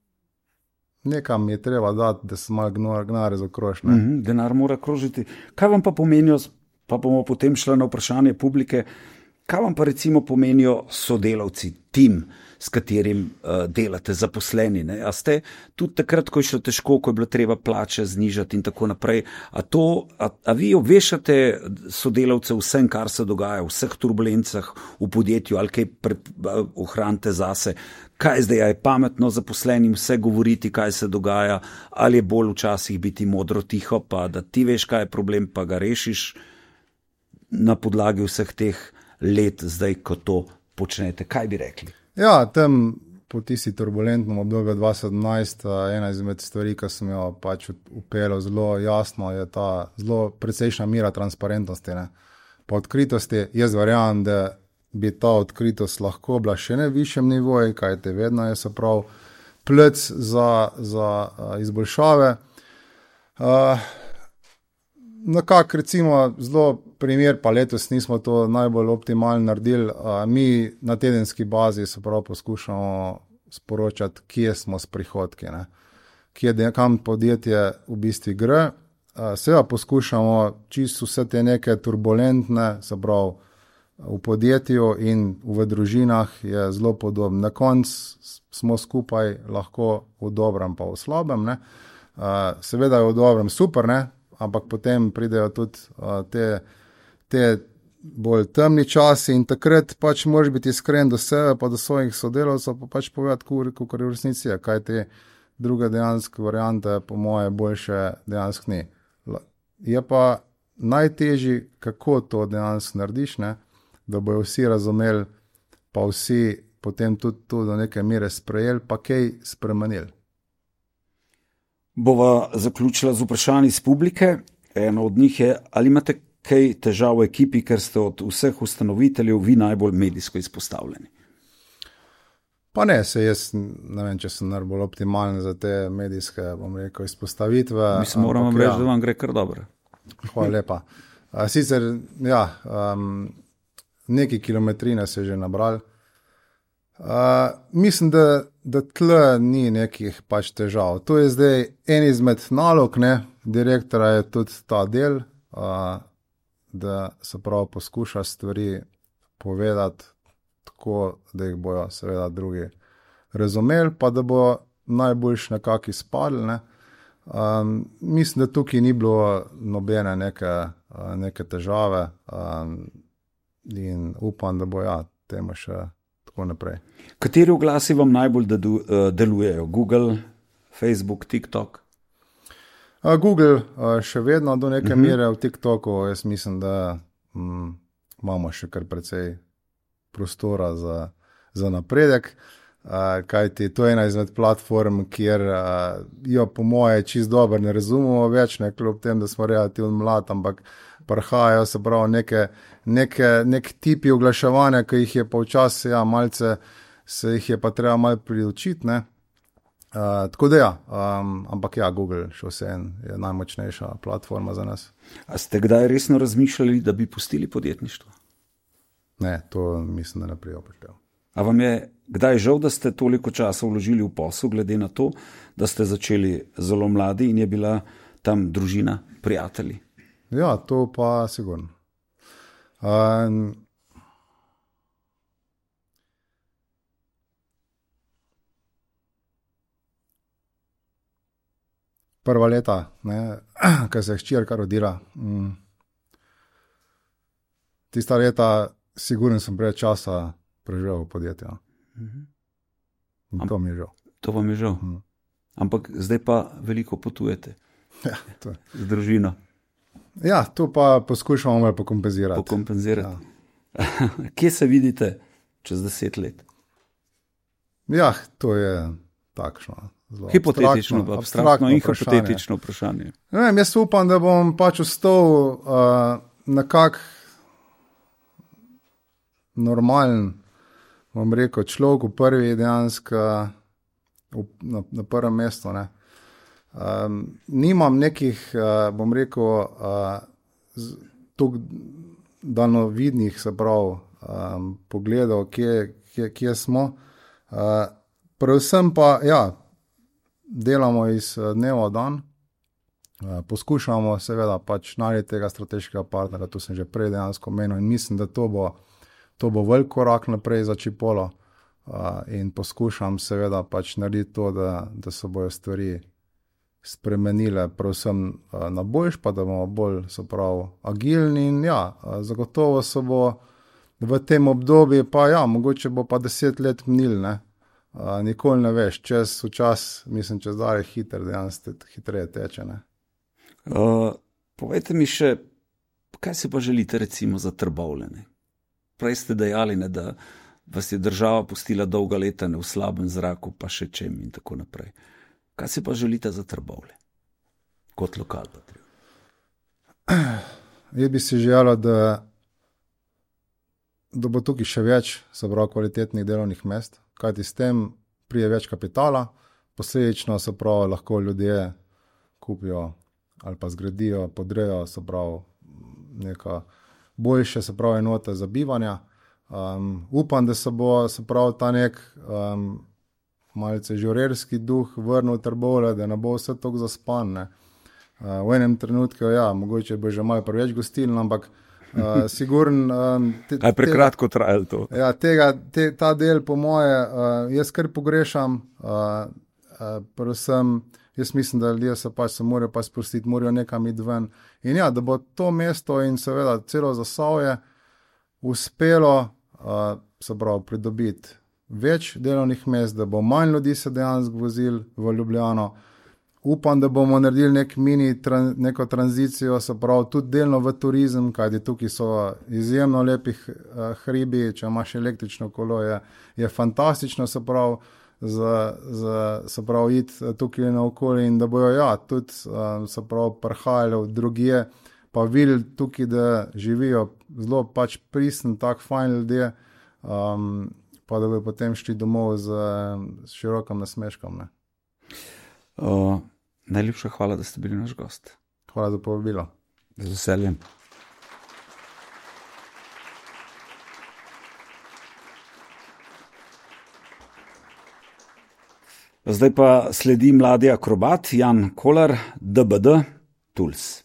nekam je treba dati, da se malo gnare zakroš. Mm-hmm, denar mora krožiti. Kaj vam pa pomenijo, pa bomo potem šli na vprašanje publike, kaj vam pa recimo pomenijo sodelavci, tim, s katerim uh, delate, zaposleni? Ne? A ste tudi takrat, ko je šlo težko, ko je bilo treba plače znižati in tako naprej, a, to, a, a vi obveščate sodelavce vsem, kar se dogaja, vseh turbulencah v podjetju, ali kaj pred, uh, ohranite zase? Kaj zdaj je pametno zaposlenim vse govoriti, kaj se dogaja, ali je bolj včasih biti modro tiho, pa da ti veš, kaj je problem, pa ga rešiš na podlagi vseh teh let zdaj, ko to počnete. Kaj bi rekli? Ja, tam po tisti turbulentnem obdobju dva tisoč sedemnajst, ena izmed stvari, ki sem jo pač upeljal zelo jasno, je ta zelo precejšnja mera transparentnosti, ne, pa odkritosti. Jaz verjamem, da bi ta odkritost lahko bila še na višjem nivoju, kajte vedno je se prav plec za, za uh, izboljšave. Uh, nekako recimo zelo primer, pa letos nismo to najbolj optimalno naredili. Uh, mi na tedenski bazi se prav poskušamo sporočati, kje smo s prihodki, ne, kje, kam podjetje v bistvu gre. Uh, seveda poskušamo čisto vse te neke turbulentne, se prav v podjetju in v družinah je zelo podobno. Na koncu smo skupaj lahko v dobrem pa v slabem. Ne. Uh, seveda je v dobrem super, ne, ampak potem pridejo tudi uh, te, te bolj temni časi in takrat pač moraš biti iskren do sebe pa do svojih sodelavcev pa pač povedati, kako je v resnici je, kaj te druge dejanske variante po moje boljše dejansko ni. Je pa najtežji, kako to dejansko narediš, ne, da bojo vsi razumeli, pa vsi potem tudi to do neke mere sprejeli, pa kaj spremenili. Bova zaključila z vprašanji iz publike. Eno od njih je, ali imate kaj težav v ekipi, ker ste od vseh ustanoviteljev vi najbolj medijsko izpostavljeni? Pa ne, se jaz ne vem, če sem najbolj optimalen za te medijske, bom rekel, izpostavitve. Mislim, moram vam reči, ja, da vam gre kar dobro. Hvala lepa. A, sicer, ja, um, neki kilometrine se že nabral. Uh, mislim, da, da tle ni nekih pač težav. To je zdaj en izmed nalog, ne, direktora je tudi ta del, uh, da se prav poskuša stvari povedati tako, da jih bojo seveda drugi razumeli, pa da bo najboljš nekako izpadli, ne. Um, mislim, da tukaj ni bilo nobene neke, uh, neke težave um, in upam, da bo ja, temu še tako naprej. Kateri oglasi vam najbolj dedu, uh, delujejo? Google, Facebook, TikTok? Uh, Google uh, še vedno do neke uh-huh. mere, v TikToku jaz mislim, da um, imamo še kar precej prostora za, za napredek. Uh, kajti to je ena izmed platform, kjer uh, jo po moje čist dobro ne razumemo več, ne, kljub tem, da smo relativno mlad, ampak prihajajo se prav neke, neke, nek tipi oglaševanja, ki jih je pa včasih, ja, malce, se jih je pa treba malo priučiti, ne. Uh, tako da ja, um, ampak ja, Google še vseen je najmočnejša platforma za nas. A ste kdaj resno razmišljali, da bi pustili podjetništvo? Ne, to mislim, da ne prijopoštev. A vam je kdaj žal, da ste toliko časa vložili v posel, glede na to, da ste začeli zelo mladi in je bila tam družina, prijatelji? Ja, to pa sigurno. Um, prva leta, ne, ko se je hčerka rodila, um, tista leta sigurno sem prej časa preživel v podjetju. In to mi je žal. To vam je žal. Hmm. Ampak zdaj pa veliko potujete. Ja, to je. Z družino. Ja, to pa poskušamo malo pokompenzirati. Pokompenzirati. Ja. Kje se vidite čez deset let? Ja, to je takšno. Hipotetično, abstraktno, abstraktno in hipotetično vprašanje. Ne vem, jaz upam, da bom pač ostal uh, nekak normalen, bom rekel, človek v prvi dejansko na, na prvem mestu, ne. Um, nimam nekih, uh, bom rekel, uh, tuk daljnovidnih, se pravi, um, pogledov, kje, kje, kje smo. Uh, predvsem pa, ja, delamo iz dneva v dan, uh, poskušamo seveda pač najti tega strateškega partnera, to sem že prej dejansko menil in mislim, da to bo To bo velik korak naprej za Chipolo uh, in poskušam seveda pač narediti to, da, da se bojo stvari spremenile, predvsem uh, na boljš, pa da bomo bolj, se pravi, agilni in ja, uh, zagotovo se bo v tem obdobju, pa ja, mogoče bo pa deset let minil, ne, uh, nikoli ne veš, čez v čas, mislim, čez dalje hiter, dejansko hitreje teče, ne. Uh, povejte mi še, kaj si pa želite recimo za Trbovlje, ne? Prej ste dejali, ne, da vas je država pustila dolga leta ne, v slabem zraku, pa še čem in tako naprej. Kaj si pa želite za Trbovlje kot lokal patriot? Jaz bi si želel, da, da bo tukaj še več, se pravi, kvalitetnih delovnih mest, kajti s tem prije več kapitala, posledično se pravi, lahko ljudje kupijo ali pa zgradijo, podrejo, se pravi, neka boljše, se pravi, enote za bivanja. Um, upam, da se bo, se pravi, ta nek um, malce žurerski duh vrnil v Trbovlje, da ne bo vse toliko zaspan, ne. Uh, v enem trenutku, ja, mogoče bo že malo preveč gostiln, ampak uh, sigurn... Um, te, Aj prekratko trajalo to. Ja, tega, te, ta del po moje, uh, jaz kar pogrešam, uh, uh, predvsem jaz mislim, da ljudje se pač se morajo pa spustiti, morajo nekam iti ven. In ja, da bo to mesto in seveda celo Zasavje uspelo, uh, se pravi, pridobiti več delovnih mest, da bo manj ljudi se dejansko vozil v Ljubljano. Upam, da bomo naredili nek mini, tran, neko tranzicijo, se pravi, tudi delno v turizem, kajti tukaj so izjemno lepih uh, hribi, če imaš električno kolo, je, je fantastično, se pravi, za, za, se pravi, iti tukaj naokoli in da bojo, ja, tudi, um, se pravi, prihajali v drugje, pa videli tukaj, da živijo zelo pač pristen, tak fajn ljudje, um, pa da bi potem šli domov z, z širokim nasmeškom. Ne? Uh, najlepša hvala, da ste bili naš gost. Hvala za povabilo. Z veseljem. Zdaj pa sledi mladi akrobat Jan Kolar, D B D Tools.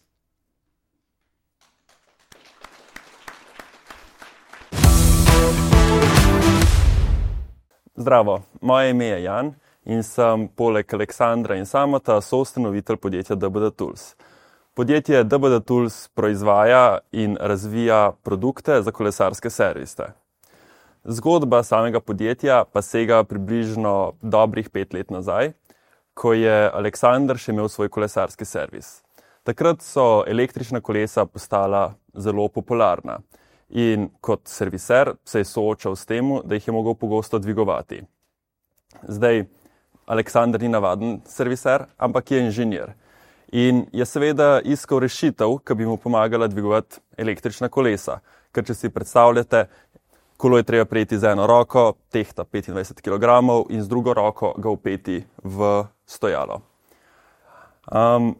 Zdravo, moje ime je Jan in sem poleg Aleksandra in Samota soustanovitelj podjetja D B D Tools. Podjetje D B D Tools proizvaja in razvija produkte za kolesarske servise. Zgodba samega podjetja pa sega približno dobrih pet let nazaj, ko je Aleksandar še imel svoj kolesarski servis. Takrat so električna kolesa postala zelo popularna. In kot serviser se je soočal s tem, da jih je mogel pogosto dvigovati. Zdaj, Aleksandar ni navaden serviser, ampak je inženir. In je seveda iskal rešitev, ki bi mu pomagala dvigovati električna kolesa. Ker če si predstavljate, kolo je treba prijeti z eno roko, tehta petindvajset kilogramov in z drugo roko ga vpeti v stojalo. Um,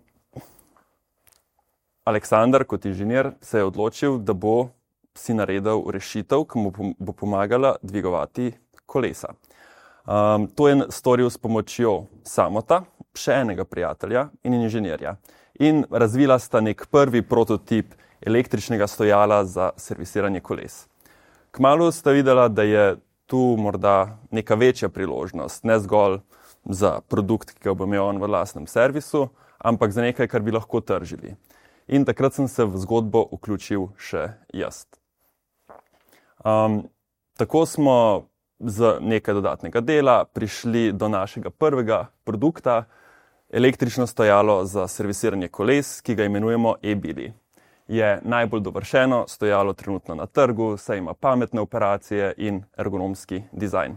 Aleksandar kot inženir se je odločil, da bo si naredil rešitev, ki mu bo pomagala dvigovati kolesa. Um, to je storil s pomočjo Samota, še enega prijatelja in inženirja. In razvila sta nek prvi prototip električnega stojala za servisiranje koles. Kmalu sta videla, da je tu morda neka večja priložnost, ne zgolj za produkt, ki ga bo imel on v lastnem servisu, ampak za nekaj, kar bi lahko tržili. In takrat sem se v zgodbo vključil še jaz. Um, tako smo z nekaj dodatnega dela prišli do našega prvega produkta, električno stojalo za servisiranje koles, ki ga imenujemo e-Bili. Je najbolj dovršeno stojalo trenutno na trgu, saj ima pametne operacije in ergonomski dizajn.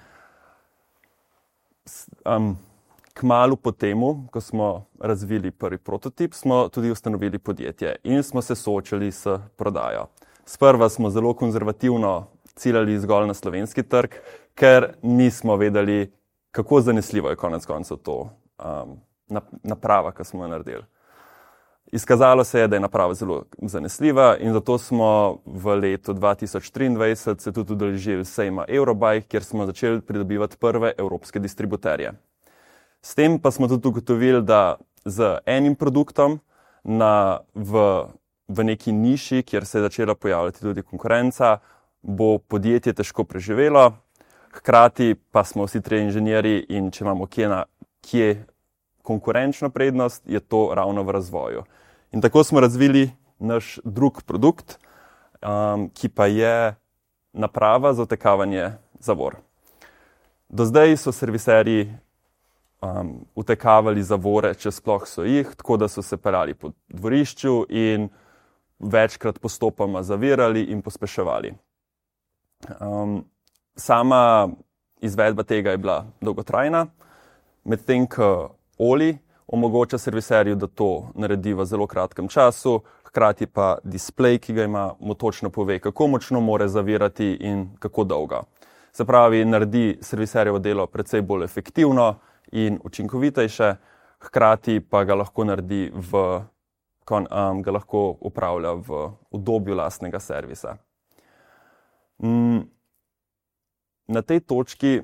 Um, Kmalu po temu, ko smo razvili prvi prototip, smo tudi ustanovili podjetje in smo se soočali s prodajo. Sprva smo zelo konzervativno ciljali zgolj na slovenski trg, ker nismo vedeli, kako zanesljivo je konec koncev to um, naprava, ki smo jo naredili. Izkazalo se je, da je naprava zelo zanesljiva in zato smo v letu dva tisoč triindvajset se tudi udeležili sejma Eurobike, kjer smo začeli pridobivati prve evropske distributerje. S tem pa smo tudi ugotovili, da z enim produktom na, v, v neki niši, kjer se je začela pojavljati tudi konkurenca, bo podjetje težko preživelo, hkrati pa smo vsi trije inženirji in če imamo kje, na, kje konkurenčno prednost, je to ravno v razvoju. In tako smo razvili naš drug produkt, um, ki pa je naprava za utekavanje zavor. Do zdaj so serviserji um, utekavali zavore, če sploh so jih, tako da so se peljali po dvorišču in večkrat postopoma zavirali in pospeševali. Um, sama izvedba tega je bila dolgotrajna, medtem ko Oli omogoča serviserju, da to naredi v zelo kratkem času, hkrati pa displej, ki ga ima, mu točno pove, kako močno more zavirati in kako dolgo. Se pravi, naredi serviserjevo delo precej bolj efektivno in učinkovitejše, hkrati pa ga lahko naredi v, um, ga lahko upravlja v udobju lastnega servisa. Mm, na tej točki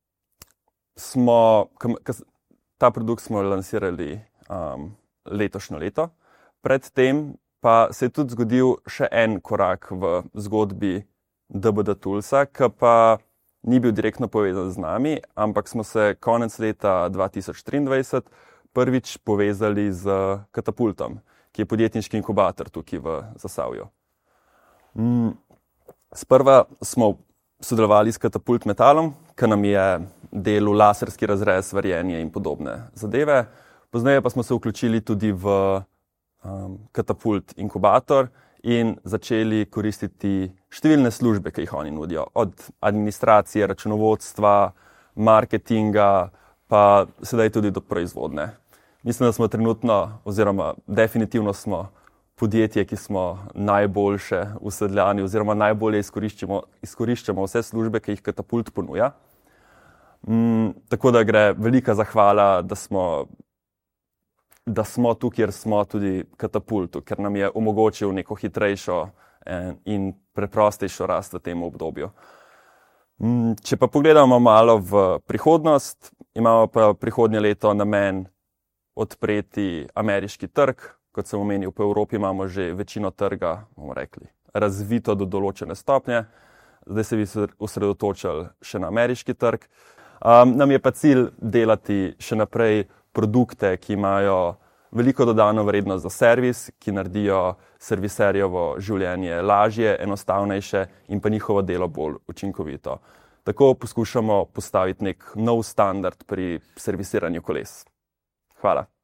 smo, ta produkt smo lansirali um, letošnjo leto, predtem pa se je tudi zgodil še en korak v zgodbi D B D Toolsa, ki pa ni bil direktno povezan z nami, ampak smo se konec leta dva tisoč triindvajset prvič povezali z Katapultom, ki je podjetniški inkubator tukaj v Zasavju. Mm, sprva smo sodelovali s Katapult Metalom, ki nam je delal laserski razrez, varjenje in podobne zadeve. Pozneje pa smo se vključili tudi v um, Katapult inkubator in začeli koristiti številne službe, ki jih oni nudijo. Od administracije, računovodstva, marketinga, pa sedaj tudi do proizvodne. Mislim, da smo trenutno, oziroma definitivno smo podjetje, ki smo najboljše v Sedljani oziroma najbolje izkoriščamo, izkoriščamo vse službe, ki jih Katapult ponuja. Mm, tako da gre velika zahvala, da smo, da smo tu, kjer smo tudi Katapultu, ker nam je omogočil neko hitrejšo in preprostejšo rast v tem obdobju. Mm, če pa pogledamo malo v prihodnost, imamo pa prihodnje leto namen odpreti ameriški trg. Kot sem omenil, po Evropi imamo že večino trga, bomo rekli, razvito do določene stopnje. Zdaj se bi se osredotočili še na ameriški trg. Um, nam je pa cilj delati še naprej produkte, ki imajo veliko dodano vrednost za servis, ki naredijo serviserjevo življenje lažje, enostavnejše in pa njihovo delo bolj učinkovito. Tako poskušamo postaviti nek nov standard pri servisiranju koles. Hvala.